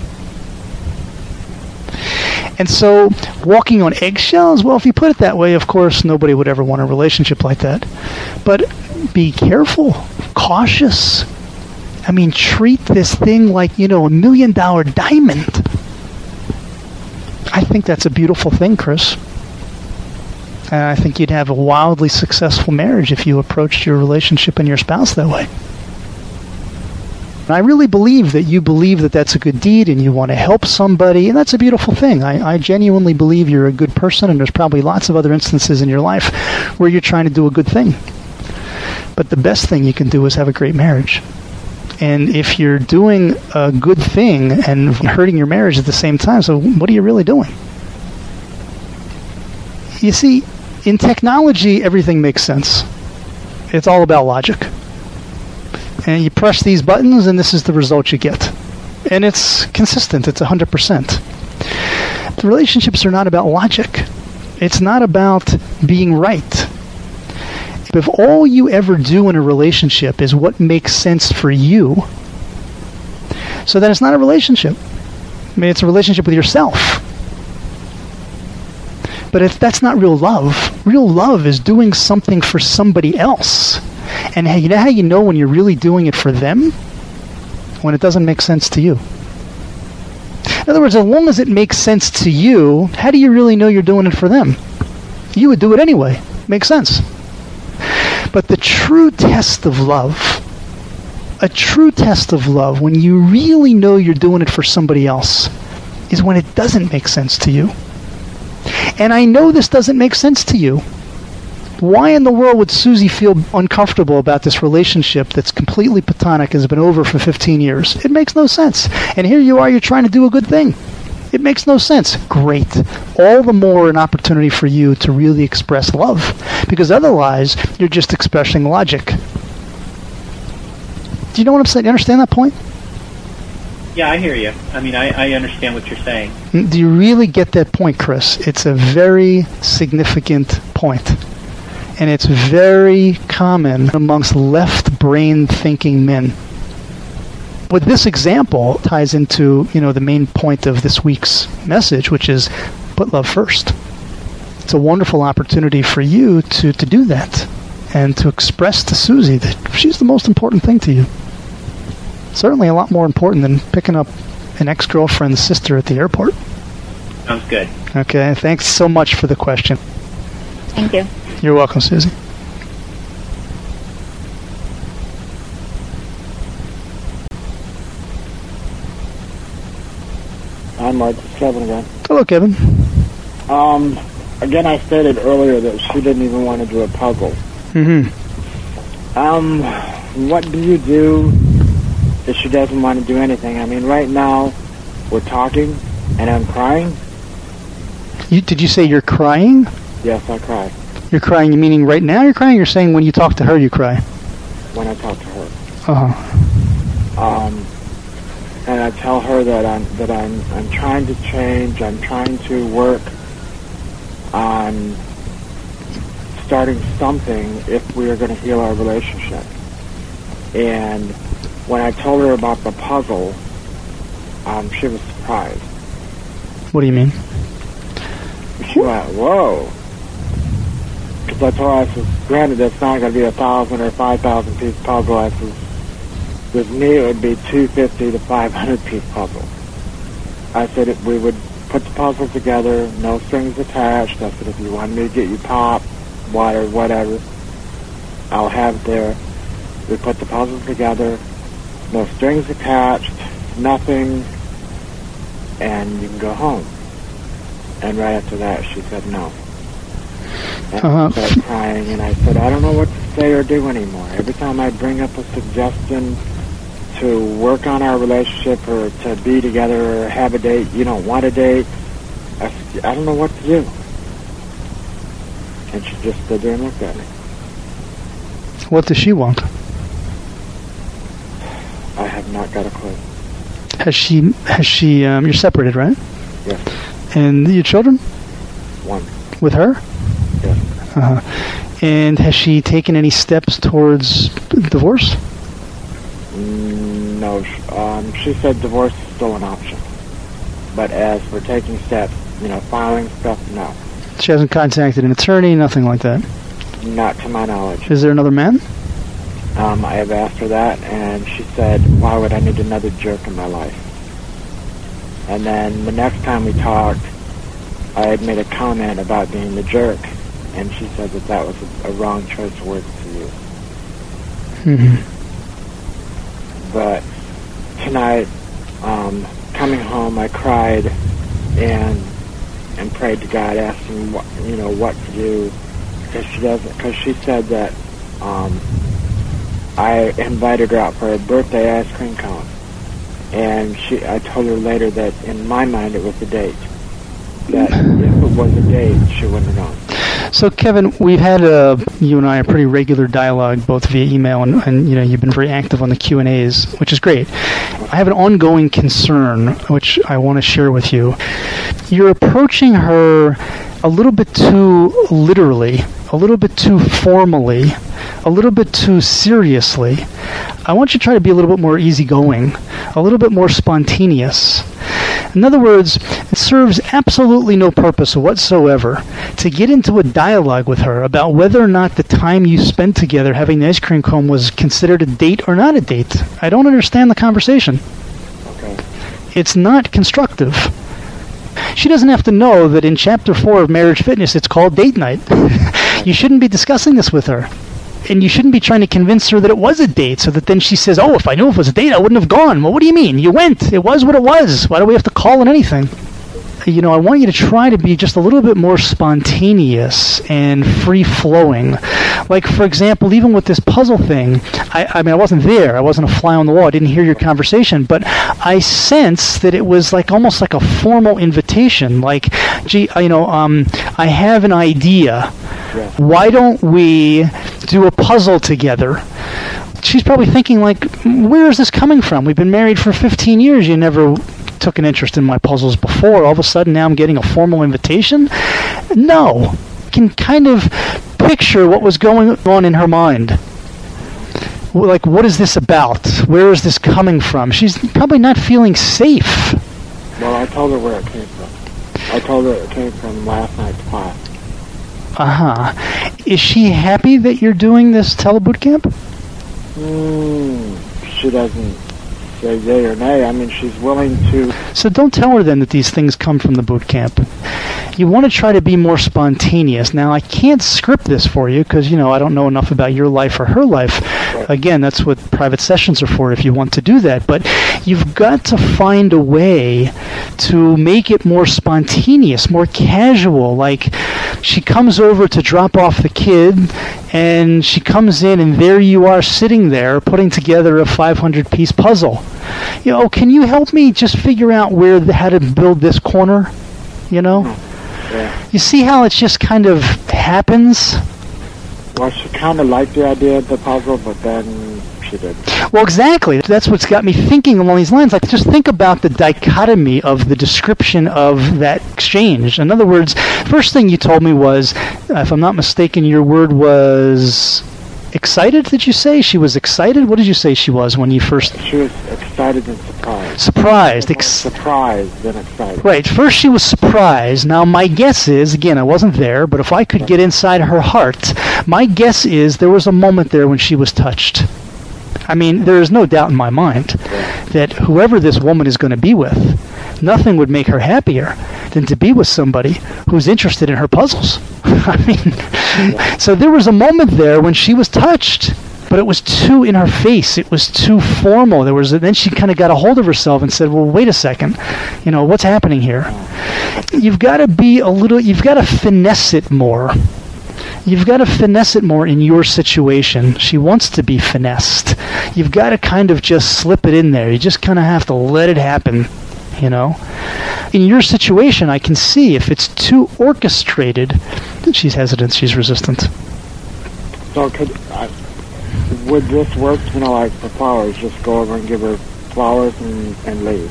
A: And so, walking on eggshells, well, if you put it that way, of course, nobody would ever want a relationship like that. But be careful, cautious. I mean, treat this thing like, you know, a million dollar diamond. I think that's a beautiful thing, Chris. And I think you'd have a wildly successful marriage if you approached your relationship and your spouse that way. I really believe that you believe that that's a good deed and you want to help somebody, and that's a beautiful thing. I, I genuinely believe you're a good person, and there's probably lots of other instances in your life where you're trying to do a good thing. But the best thing you can do is have a great marriage. And if you're doing a good thing and hurting your marriage at the same time, so what are you really doing? You see, in technology, everything makes sense. It's all about logic. And you press these buttons, and this is the result you get. And it's consistent. It's one hundred percent. The relationships are not about logic. It's not about being right. If all you ever do in a relationship is what makes sense for you, so then it's not a relationship. I mean, it's a relationship with yourself. But if that's not real love, real love is doing something for somebody else. And you know how you know when you're really doing it for them? When it doesn't make sense to you. In other words, as long as it makes sense to you, how do you really know you're doing it for them? You would do it anyway. Makes sense. But the true test of love, a true test of love, when you really know you're doing it for somebody else, is when it doesn't make sense to you. And I know this doesn't make sense to you. Why in the world would Susie feel uncomfortable about this relationship that's completely platonic, has been over for fifteen years? It makes no sense. And here you are, you're trying to do a good thing. It makes no sense. Great. All the more an opportunity for you to really express love, because otherwise you're just expressing logic. Do you know what I'm saying? Do you understand that point?
G: Yeah, I hear you. I mean, I, I understand what you're saying.
A: Do you really get that point, Chris? It's a very significant point. And it's very common amongst left-brain thinking men. With this example ties into, you know, the main point of this week's message, which is put love first. It's a wonderful opportunity for you to, to do that and to express to Susie that she's the most important thing to you. Certainly a lot more important than picking up an ex-girlfriend's sister at the airport.
G: Sounds good.
A: Okay, thanks so much for the question.
F: Thank you.
A: You're welcome, Susie.
C: Hi, Mark. It's Kevin again.
A: Hello, Kevin.
C: Um, again, I stated earlier that she didn't even want to do a puzzle.
A: Mm-hmm.
C: Um, what do you do if she doesn't want to do anything? I mean, right now, we're talking, and I'm crying.
A: You, did you say you're crying?
C: Yes, I cry.
A: You're crying, meaning right now you're crying? You're saying when you talk to her, you cry?
C: When I talk to her.
A: Uh-huh.
C: Um, and I tell her that I'm that I'm I'm trying to change. I'm trying to work on starting something if we are going to heal our relationship. And when I told her about the puzzle, um, she was surprised.
A: What do you mean?
C: She went, "Whoa!" Because I told her, I said, "Granted, that's not going to be a thousand or five thousand piece puzzle." I said, "With me, it would be two fifty to five hundred piece puzzle." I said it, we would put the puzzle together, no strings attached. I said, if you want me to get you pop, water, whatever, I'll have it there. We put the puzzle together, no strings attached, nothing, and you can go home. And right after that, she said no. And
A: Uh-huh.
C: I started crying, and I said, I don't know what to say or do anymore. Every time I bring up a suggestion to work on our relationship or to be together or have a date, you don't want a date, I said, I don't know what to do. And she just stood there and looked at me.
A: What does she want?
C: I have not got a clue.
A: Has she, has she, um, you're separated, right?
C: Yes.
A: And your children?
C: One.
A: With her?
C: Yes.
A: Uh-huh. And has she taken any steps towards divorce?
C: Mm, no. sh- Um, she said divorce is still an option. But as for taking steps, you know, filing stuff, no.
A: She hasn't contacted an attorney, nothing like that?
C: Not to my knowledge.
A: Is there another man?
C: Um, I have asked her that, and she said, why would I need another jerk in my life? And then the next time we talked, I had made a comment about being the jerk, and she said that that was a, a wrong choice of words to use.
A: Mm-hmm.
C: But tonight, um, coming home, I cried and and prayed to God, asking what, you know, what to do, because she doesn't, because she said that um, I invited her out for a birthday ice cream cone, and she, I told her later that in my mind it was a date. That if it was a date, she wouldn't have gone.
A: So, Kevin, we've had uh, you and I a pretty regular dialogue, both via email and, and you know you've been very active on the Q and A's, which is great. I have an ongoing concern, which I want to share with you. You're approaching her a little bit too literally, a little bit too formally, a little bit too seriously. I want you to try to be a little bit more easygoing, a little bit more spontaneous. In other words, it serves absolutely no purpose whatsoever to get into a dialogue with her about whether or not the time you spent together having the ice cream cone was considered a date or not a date. I don't understand the conversation.
C: Okay.
A: It's not constructive. She doesn't have to know that in Chapter four of Marriage Fitness it's called date night. You shouldn't be discussing this with her. And you shouldn't be trying to convince her that it was a date so that then she says, oh, if I knew it was a date, I wouldn't have gone. Well, what do you mean? You went. It was what it was. Why do we have to call it anything? you know, I want you to try to be just a little bit more spontaneous and free-flowing. Like, for example, even with this puzzle thing, I, I mean, I wasn't there. I wasn't a fly on the wall. I didn't hear your conversation, but I sense that it was like almost like a formal invitation. Like, gee, you know, um, I have an idea.
C: Yeah.
A: Why don't we do a puzzle together? She's probably thinking, like, where is this coming from? We've been married for fifteen years. You never took an interest in my puzzles before. All of a sudden, now I'm getting a formal invitation? No. You can kind of picture what was going on in her mind. Like, what is this about? Where is this coming from? She's probably not feeling safe.
C: Well, I told her where it came from. I told her it came from last night's class.
A: Uh-huh. Is she happy that you're doing this teleboot camp?
C: Mm, she doesn't say yay or nay. I mean, she's willing to...
A: So don't tell her then that these things come from the boot camp. You want to try to be more spontaneous. Now, I can't script this for you because, you know, I don't know enough about your life or her life.
C: Right.
A: Again, that's what private sessions are for if you want to do that. But you've got to find a way to make it more spontaneous, more casual. Like, she comes over to drop off the kid, and she comes in, and there you are sitting there putting together a five hundred piece puzzle. You know, can you help me just figure out where the, how to build this corner? You know?
C: Yeah.
A: You see how it just kind of happens?
C: Well, she kind of liked the idea of the puzzle, but then she didn't.
A: Well, exactly. That's what's got me thinking along these lines. Like, just think about the dichotomy of the description of that exchange. In other words, first thing you told me was, if I'm not mistaken, your word was excited, did you say? She was excited? What did you say she was when you first...
C: She was excited and surprised.
A: Surprised. Ex-
C: surprised, then excited.
A: Right. First she was surprised. Now my guess is, again, I wasn't there, but if I could get inside her heart, my guess is there was a moment there when she was touched. I mean, there is no doubt in my mind that whoever this woman is going to be with, nothing would make her happier than to be with somebody who's interested in her puzzles. I mean, so there was a moment there when she was touched, but it was too in her face. It was too formal. There was, then she kind of got a hold of herself and said, well, wait a second. You know, what's happening here? You've got to be a little, you've got to finesse it more. You've got to finesse it more in your situation. She wants to be finessed. You've got to kind of just slip it in there. You just kind of have to let it happen, you know. In your situation, I can see if it's too orchestrated, she's hesitant, she's resistant.
C: So could, uh, would this work, you know, like for flowers, just go over and give her flowers and, and leave?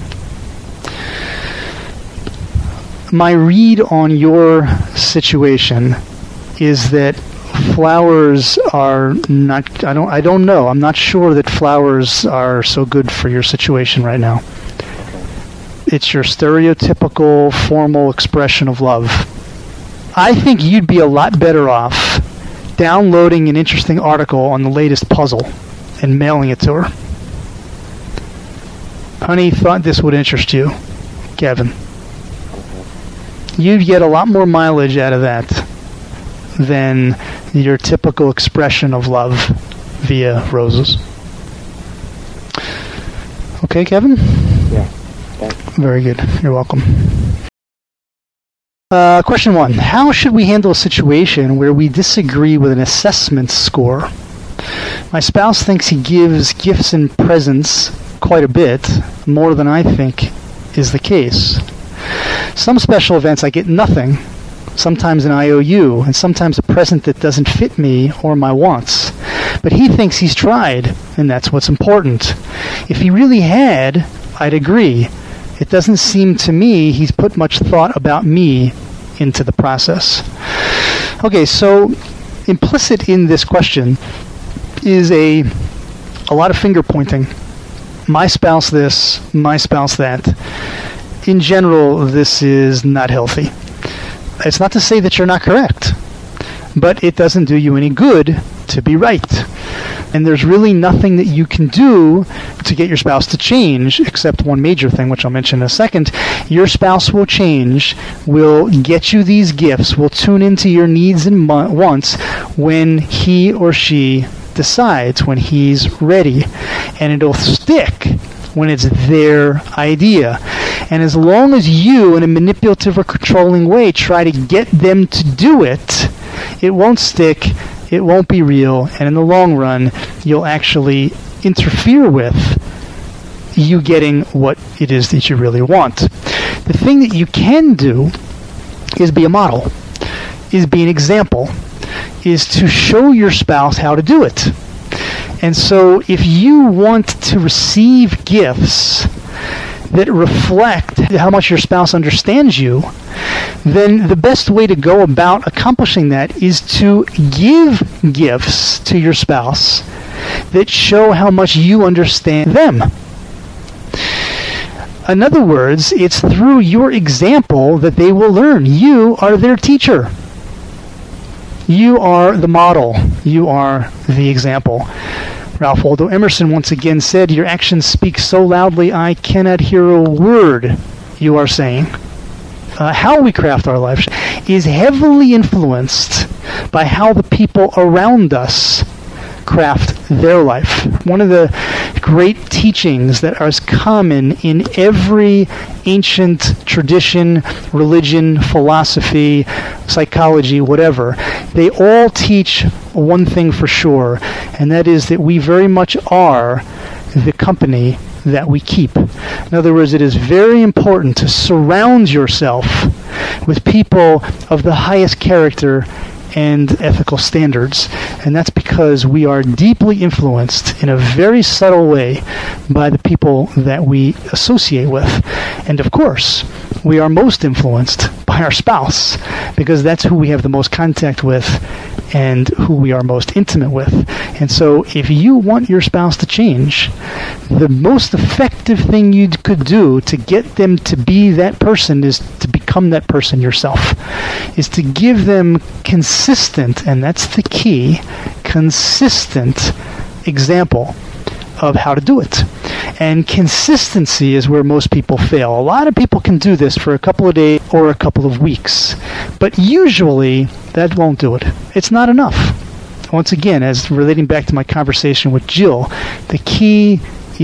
A: My read on your situation is that flowers are not, I don't I don't know. I'm not sure that flowers are so good for your situation right now. It's your stereotypical formal expression of love. I think you'd be a lot better off downloading an interesting article on the latest puzzle and mailing it to her. Honey, thought this would interest you, Kevin. You'd get a lot more mileage out of that than your typical expression of love via roses. Okay, Kevin?
C: Yeah, thanks.
A: Very good. You're welcome. Uh, question one. How should we handle a situation where we disagree with an assessment score? My spouse thinks he gives gifts and presents quite a bit, more than I think is the case. Some special events I get nothing, sometimes an I O U, and sometimes a present that doesn't fit me or my wants. But he thinks he's tried, and that's what's important. If he really had, I'd agree. It doesn't seem to me he's put much thought about me into the process. Okay, so implicit in this question is a a lot of finger pointing. My spouse this, my spouse that. In general, this is not healthy. It's not to say that you're not correct, but it doesn't do you any good to be right. And there's really nothing that you can do to get your spouse to change, except one major thing, which I'll mention in a second. Your spouse will change, will get you these gifts, will tune into your needs and wants when he or she decides, when he's ready. And it'll stick when it's their idea. And as long as you, in a manipulative or controlling way, try to get them to do it, it won't stick, it won't be real, and in the long run, you'll actually interfere with you getting what it is that you really want. The thing that you can do is be a model, is be an example, is to show your spouse how to do it. And so if you want to receive gifts that reflect how much your spouse understands you, then the best way to go about accomplishing that is to give gifts to your spouse that show how much you understand them. In other words, it's through your example that they will learn. You are their teacher. You are the model. You are the example. Ralph Waldo Emerson once again said, "Your actions speak so loudly I cannot hear a word you are saying." Uh, how we craft our life is heavily influenced by how the people around us craft their life. One of the great teachings that are common in every ancient tradition, religion, philosophy, psychology, whatever, they all teach one thing for sure, and that is that we very much are the company that we keep. In other words, it is very important to surround yourself with people of the highest character and ethical standards. And that's because we are deeply influenced in a very subtle way by the people that we associate with. And of course, we are most influenced by our spouse, because that's who we have the most contact with and who we are most intimate with. And so if you want your spouse to change, the most effective thing you could do to get them to be that person is to become that person yourself, is to give them consistent, and that's the key, consistent example of how to do it. And consistency is where most people fail. A lot of people can do this for a couple of days or a couple of weeks, but usually that won't do it. It's not enough. Once again, as relating back to my conversation with Jill, the key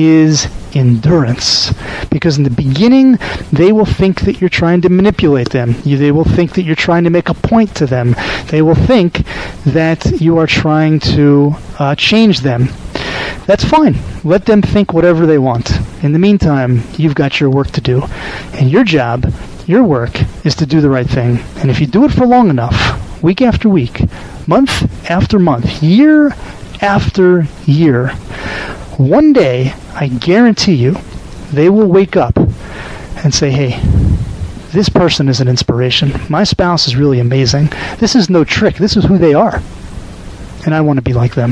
A: is endurance. Because in the beginning, they will think that you're trying to manipulate them. You, they will think that you're trying to make a point to them. They will think that you are trying to uh, change them. That's fine. Let them think whatever they want. In the meantime, you've got your work to do. And your job, your work, is to do the right thing. And if you do it for long enough, week after week, month after month, year after year, one day, I guarantee you, they will wake up and say, hey, this person is an inspiration. My spouse is really amazing. This is no trick. This is who they are. And I want to be like them.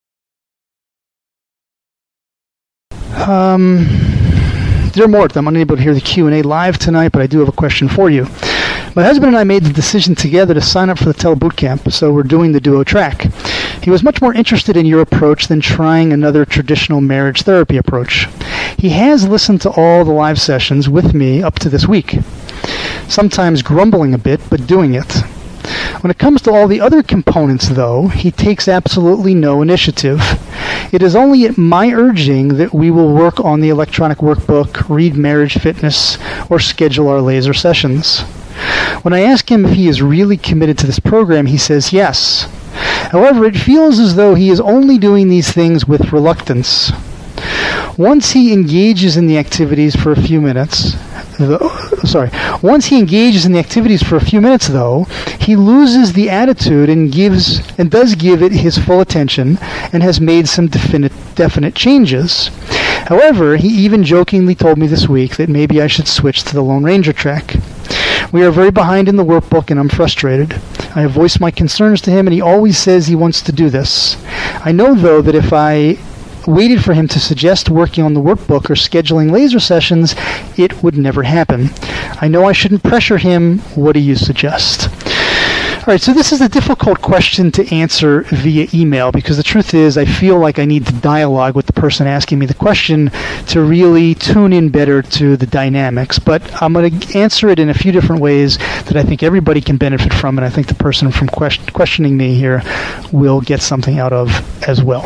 A: Um, dear Mort, I'm unable to hear the Q and A live tonight, but I do have a question for you. My husband and I made the decision together to sign up for the Telebootcamp, so we're doing the duo track. He was much more interested in your approach than trying another traditional marriage therapy approach. He has listened to all the live sessions with me up to this week, sometimes grumbling a bit, but doing it. When it comes to all the other components, though, he takes absolutely no initiative. It is only at my urging that we will work on the electronic workbook, read Marriage Fitness, or schedule our laser sessions. When I ask him if he is really committed to this program, he says yes. However, it feels as though he is only doing these things with reluctance. Once he engages in the activities for a few minutes, the, sorry, once he engages in the activities for a few minutes, though, he loses the attitude and gives and does give it his full attention and has made some definite definite changes. However, he even jokingly told me this week that maybe I should switch to the Lone Ranger track. We are very behind in the workbook, and I'm frustrated. I have voiced my concerns to him, and he always says he wants to do this. I know, though, that if I waited for him to suggest working on the workbook or scheduling laser sessions, it would never happen. I know I shouldn't pressure him. What do you suggest? All right, so this is a difficult question to answer via email, because the truth is I feel like I need to dialogue with the person asking me the question to really tune in better to the dynamics. But I'm going to answer it in a few different ways that I think everybody can benefit from, and I think the person from question- questioning me here will get something out of as well.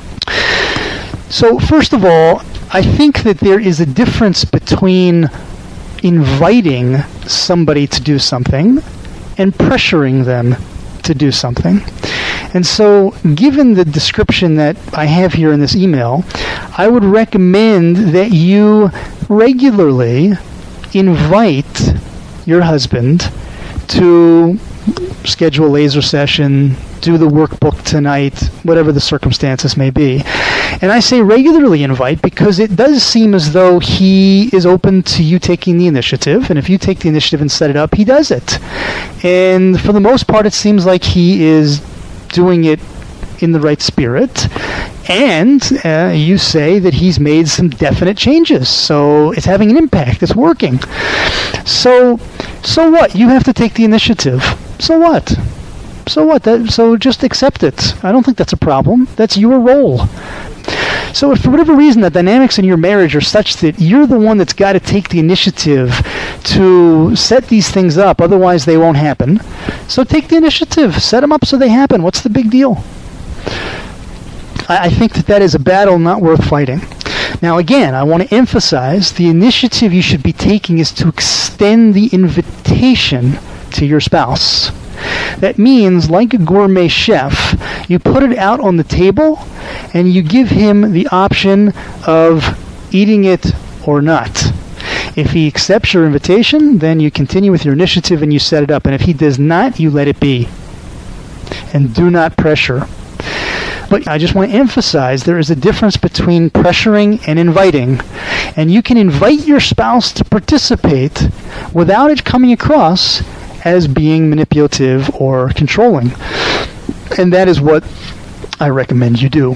A: So first of all, I think that there is a difference between inviting somebody to do something and pressuring them to do something. And so, given the description that I have here in this email, I would recommend that you regularly invite your husband to schedule a laser session, do the workbook tonight, whatever the circumstances may be. And I say regularly invite because it does seem as though he is open to you taking the initiative, and if you take the initiative and set it up, he does it. And for the most part, it seems like he is doing it in the right spirit, and uh, you say that he's made some definite changes, so it's having an impact, it's working. So, so what? You have to take the initiative. So what? So what? That, so just accept it. I don't think that's a problem. That's your role. So if for whatever reason the dynamics in your marriage are such that you're the one that's got to take the initiative to set these things up, otherwise they won't happen. So take the initiative. Set them up so they happen. What's the big deal? I, I think that that is a battle not worth fighting. Now again, I want to emphasize the initiative you should be taking is to extend the invitation to your spouse. That means, like a gourmet chef, you put it out on the table and you give him the option of eating it or not. If he accepts your invitation, then you continue with your initiative and you set it up. And if he does not, you let it be. And do not pressure. But I just want to emphasize there is a difference between pressuring and inviting. And you can invite your spouse to participate without it coming across as being manipulative or controlling. And that is what I recommend you do.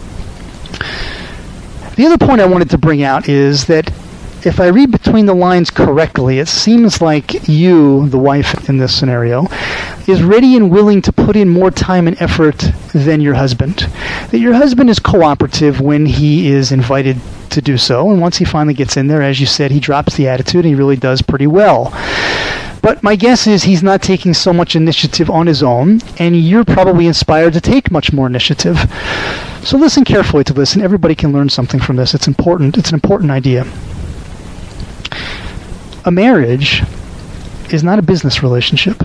A: The other point I wanted to bring out is that if I read between the lines correctly, it seems like you, the wife in this scenario, is ready and willing to put in more time and effort than your husband. That your husband is cooperative when he is invited to do so, and once he finally gets in there, as you said, he drops the attitude and he really does pretty well. But my guess is he's not taking so much initiative on his own, and you're probably inspired to take much more initiative. So listen carefully to this, and everybody can learn something from this. It's important. It's an important idea. A marriage is not a business relationship.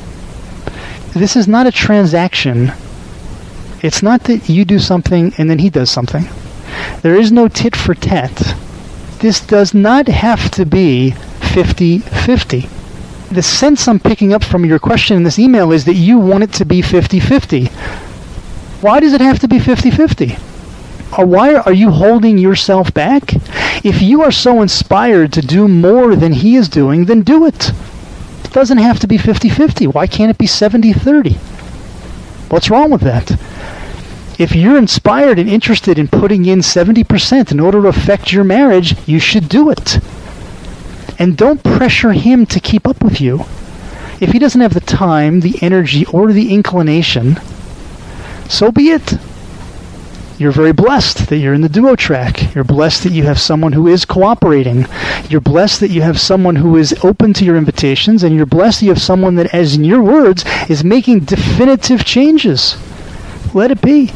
A: This is not a transaction. It's not that you do something and then he does something. There is no tit for tat. This does not have to be fifty-fifty. The sense I'm picking up from your question in this email is that you want it to be fifty-fifty. Why does it have to be fifty-fifty? Or why are you holding yourself back? If you are so inspired to do more than he is doing, then do it. It doesn't have to be fifty-fifty. Why can't it be seventy-thirty? What's wrong with that? If you're inspired and interested in putting in seventy percent in order to affect your marriage, you should do it. And don't pressure him to keep up with you. If he doesn't have the time, the energy, or the inclination, so be it. You're very blessed that you're in the duo track. You're blessed that you have someone who is cooperating. You're blessed that you have someone who is open to your invitations, and you're blessed that you have someone that, as in your words, is making definitive changes. Let it be.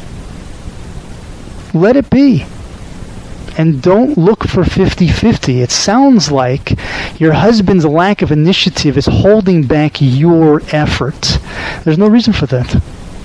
A: Let it be. And don't look for fifty-fifty. It sounds like your husband's lack of initiative is holding back your effort. There's no reason for that.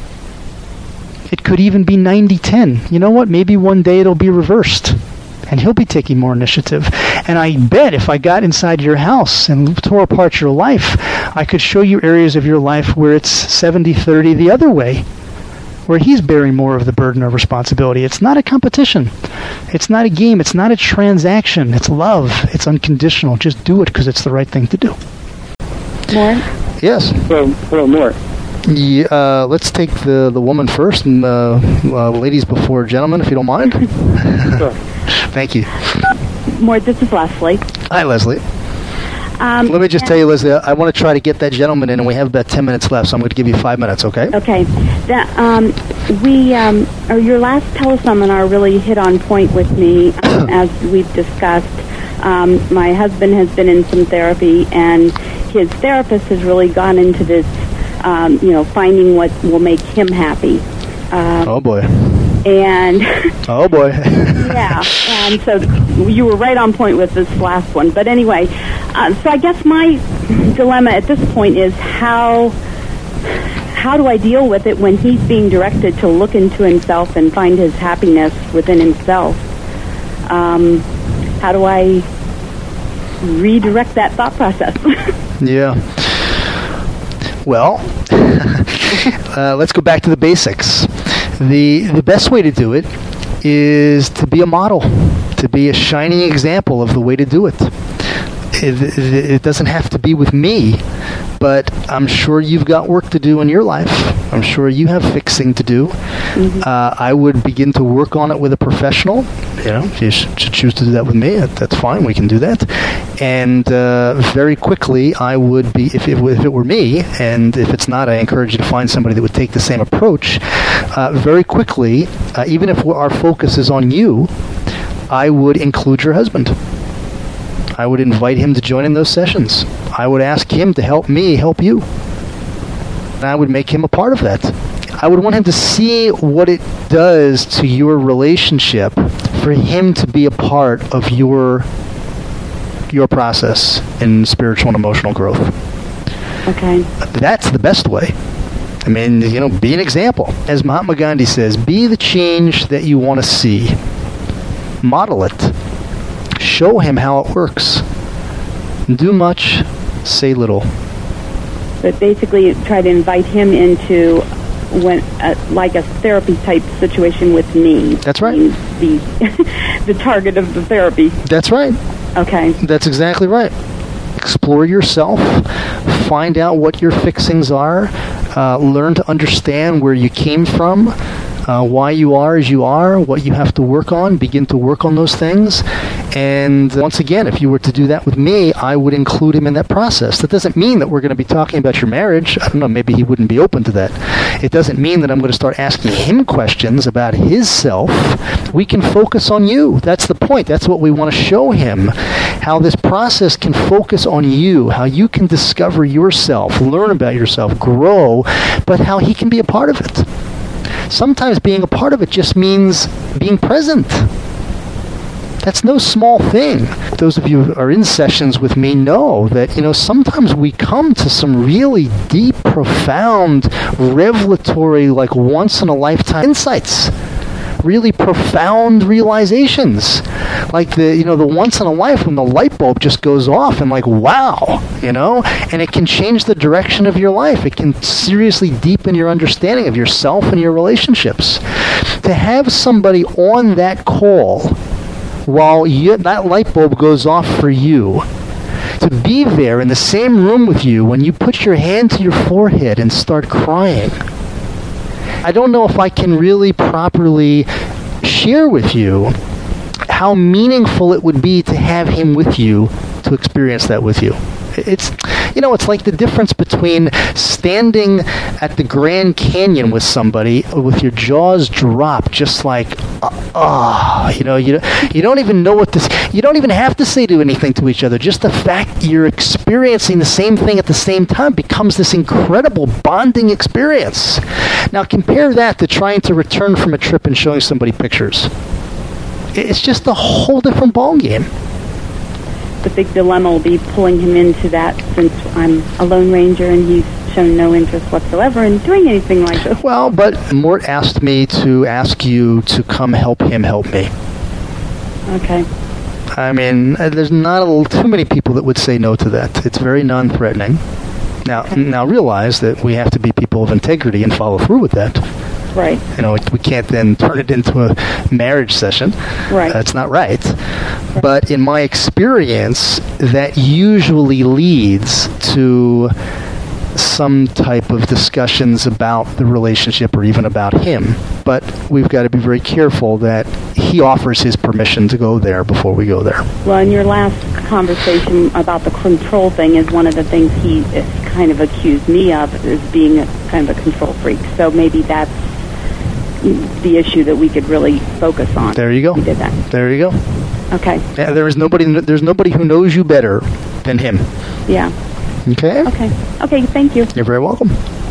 A: It could even be ninety ten. You know what? Maybe one day it'll be reversed. And he'll be taking more initiative. And I bet if I got inside your house and tore apart your life, I could show you areas of your life where it's seventy thirty the other way, where he's bearing more of the burden of responsibility. It's not a competition. It's not a game. It's not a transaction. It's love. It's unconditional. Just do it because it's the right thing to do.
B: More?
A: Yes.
H: Hello, hello, more.
A: Yeah, uh, let's take the, the woman first, and uh, uh, ladies before gentlemen, if you don't mind.
H: Sure.
A: Thank you.
I: More, this is Leslie.
A: Hi, Leslie.
I: Um,
A: Let me just tell you, Leslie, I want to try to get that gentleman in, and we have about ten minutes left, so I'm going to give you five minutes, okay?
I: Okay. That, um, we, um, or your last teleseminar really hit on point with me, um, as we've discussed. Um, my husband has been in some therapy, and his therapist has really gone into this, um, you know, finding what will make him happy. Uh,
A: oh, boy.
I: And
A: oh boy.
I: Yeah, and so you were right on point with this last one. But anyway, uh, so I guess my dilemma at this point is how how do I deal with it when he's being directed to look into himself and find his happiness within himself? Um, how do I redirect that thought process?
A: Yeah. Well, uh, let's go back to the basics. The the best way to do it is to be a model, to be a shining example of the way to do it. It, it, it doesn't have to be with me, but I'm sure you've got work to do in your life. I'm sure you have fixing to do. Mm-hmm. Uh, I would begin to work on it with a professional. You know, if you should choose to do that with me, that's fine. We can do that. And uh, very quickly, I would be, if it, if it were me, and if it's not, I encourage you to find somebody that would take the same approach. Uh, very quickly, uh, even if our focus is on you, I would include your husband. I would invite him to join in those sessions. I would ask him to help me help you. And I would make him a part of that. I would want him to see what it does to your relationship for him to be a part of your your process in spiritual and emotional growth.
I: Okay.
A: That's the best way. I mean, you know, be an example. As Mahatma Gandhi says, be the change that you want to see. Model it. Show him how it works. Do much, say little.
I: But basically try to invite him into when uh, like a therapy type situation with me.
A: That's right.
I: The the target of the therapy.
A: That's right.
I: Okay.
A: That's exactly right. Explore yourself. Find out what your fixings are. Uh, learn to understand where you came from. Uh, why you are as you are, what you have to work on, begin to work on those things. And once again, if you were to do that with me, I would include him in that process. That doesn't mean that we're going to be talking about your marriage. I don't know, maybe he wouldn't be open to that. It doesn't mean that I'm going to start asking him questions about his self. We can focus on you. That's the point. That's what we want to show him. How this process can focus on you, how you can discover yourself, learn about yourself, grow, but how he can be a part of it. Sometimes being a part of it just means being present. That's no small thing. Those of you who are in sessions with me know that, you know, sometimes we come to some really deep, profound, revelatory, like once-in-a-lifetime insights. Really profound realizations. Like the, you know, the once in a life when the light bulb just goes off and like, wow, you know, and it can change the direction of your life. It can seriously deepen your understanding of yourself and your relationships. To have somebody on that call while you, that light bulb goes off for you, to be there in the same room with you when you put your hand to your forehead and start crying. I don't know if I can really properly share with you how meaningful it would be to have him with you, to experience that with you. It's, you know, it's like the difference between standing at the Grand Canyon with somebody with your jaws dropped, just like, ah, uh, you know, you you don't even know what this, you don't even have to say to anything to each other. Just the fact you're experiencing the same thing at the same time becomes this incredible bonding experience. Now compare that to trying to return from a trip and showing somebody pictures. It's just a whole different ballgame.
I: The big dilemma will be pulling him into that, since I'm a Lone Ranger and he's shown no interest whatsoever in doing anything like this.
A: Well, but Mort asked me to ask you to come help him help me.
I: Okay.
A: I mean, there's not a, too many people that would say no to that. It's very non-threatening. Now, okay. now realize that we have to be people of integrity and follow through with that.
I: Right.
A: You know, we can't then turn it into a marriage session.
I: Right.
A: That's not right. right. But in my experience, that usually leads to some type of discussions about the relationship or even about him. But we've got to be very careful that he offers his permission to go there before we go there.
I: Well, in your last conversation about the control thing is one of the things he kind of accused me of, is being a kind of a control freak. So maybe that's the issue that we could really focus on.
A: There you go.
I: We did that.
A: There you go.
I: Okay.
A: Yeah, there is nobody. There's nobody who knows you better than him.
I: Yeah.
A: Okay.
I: Okay. Okay. Thank you.
A: You're very welcome.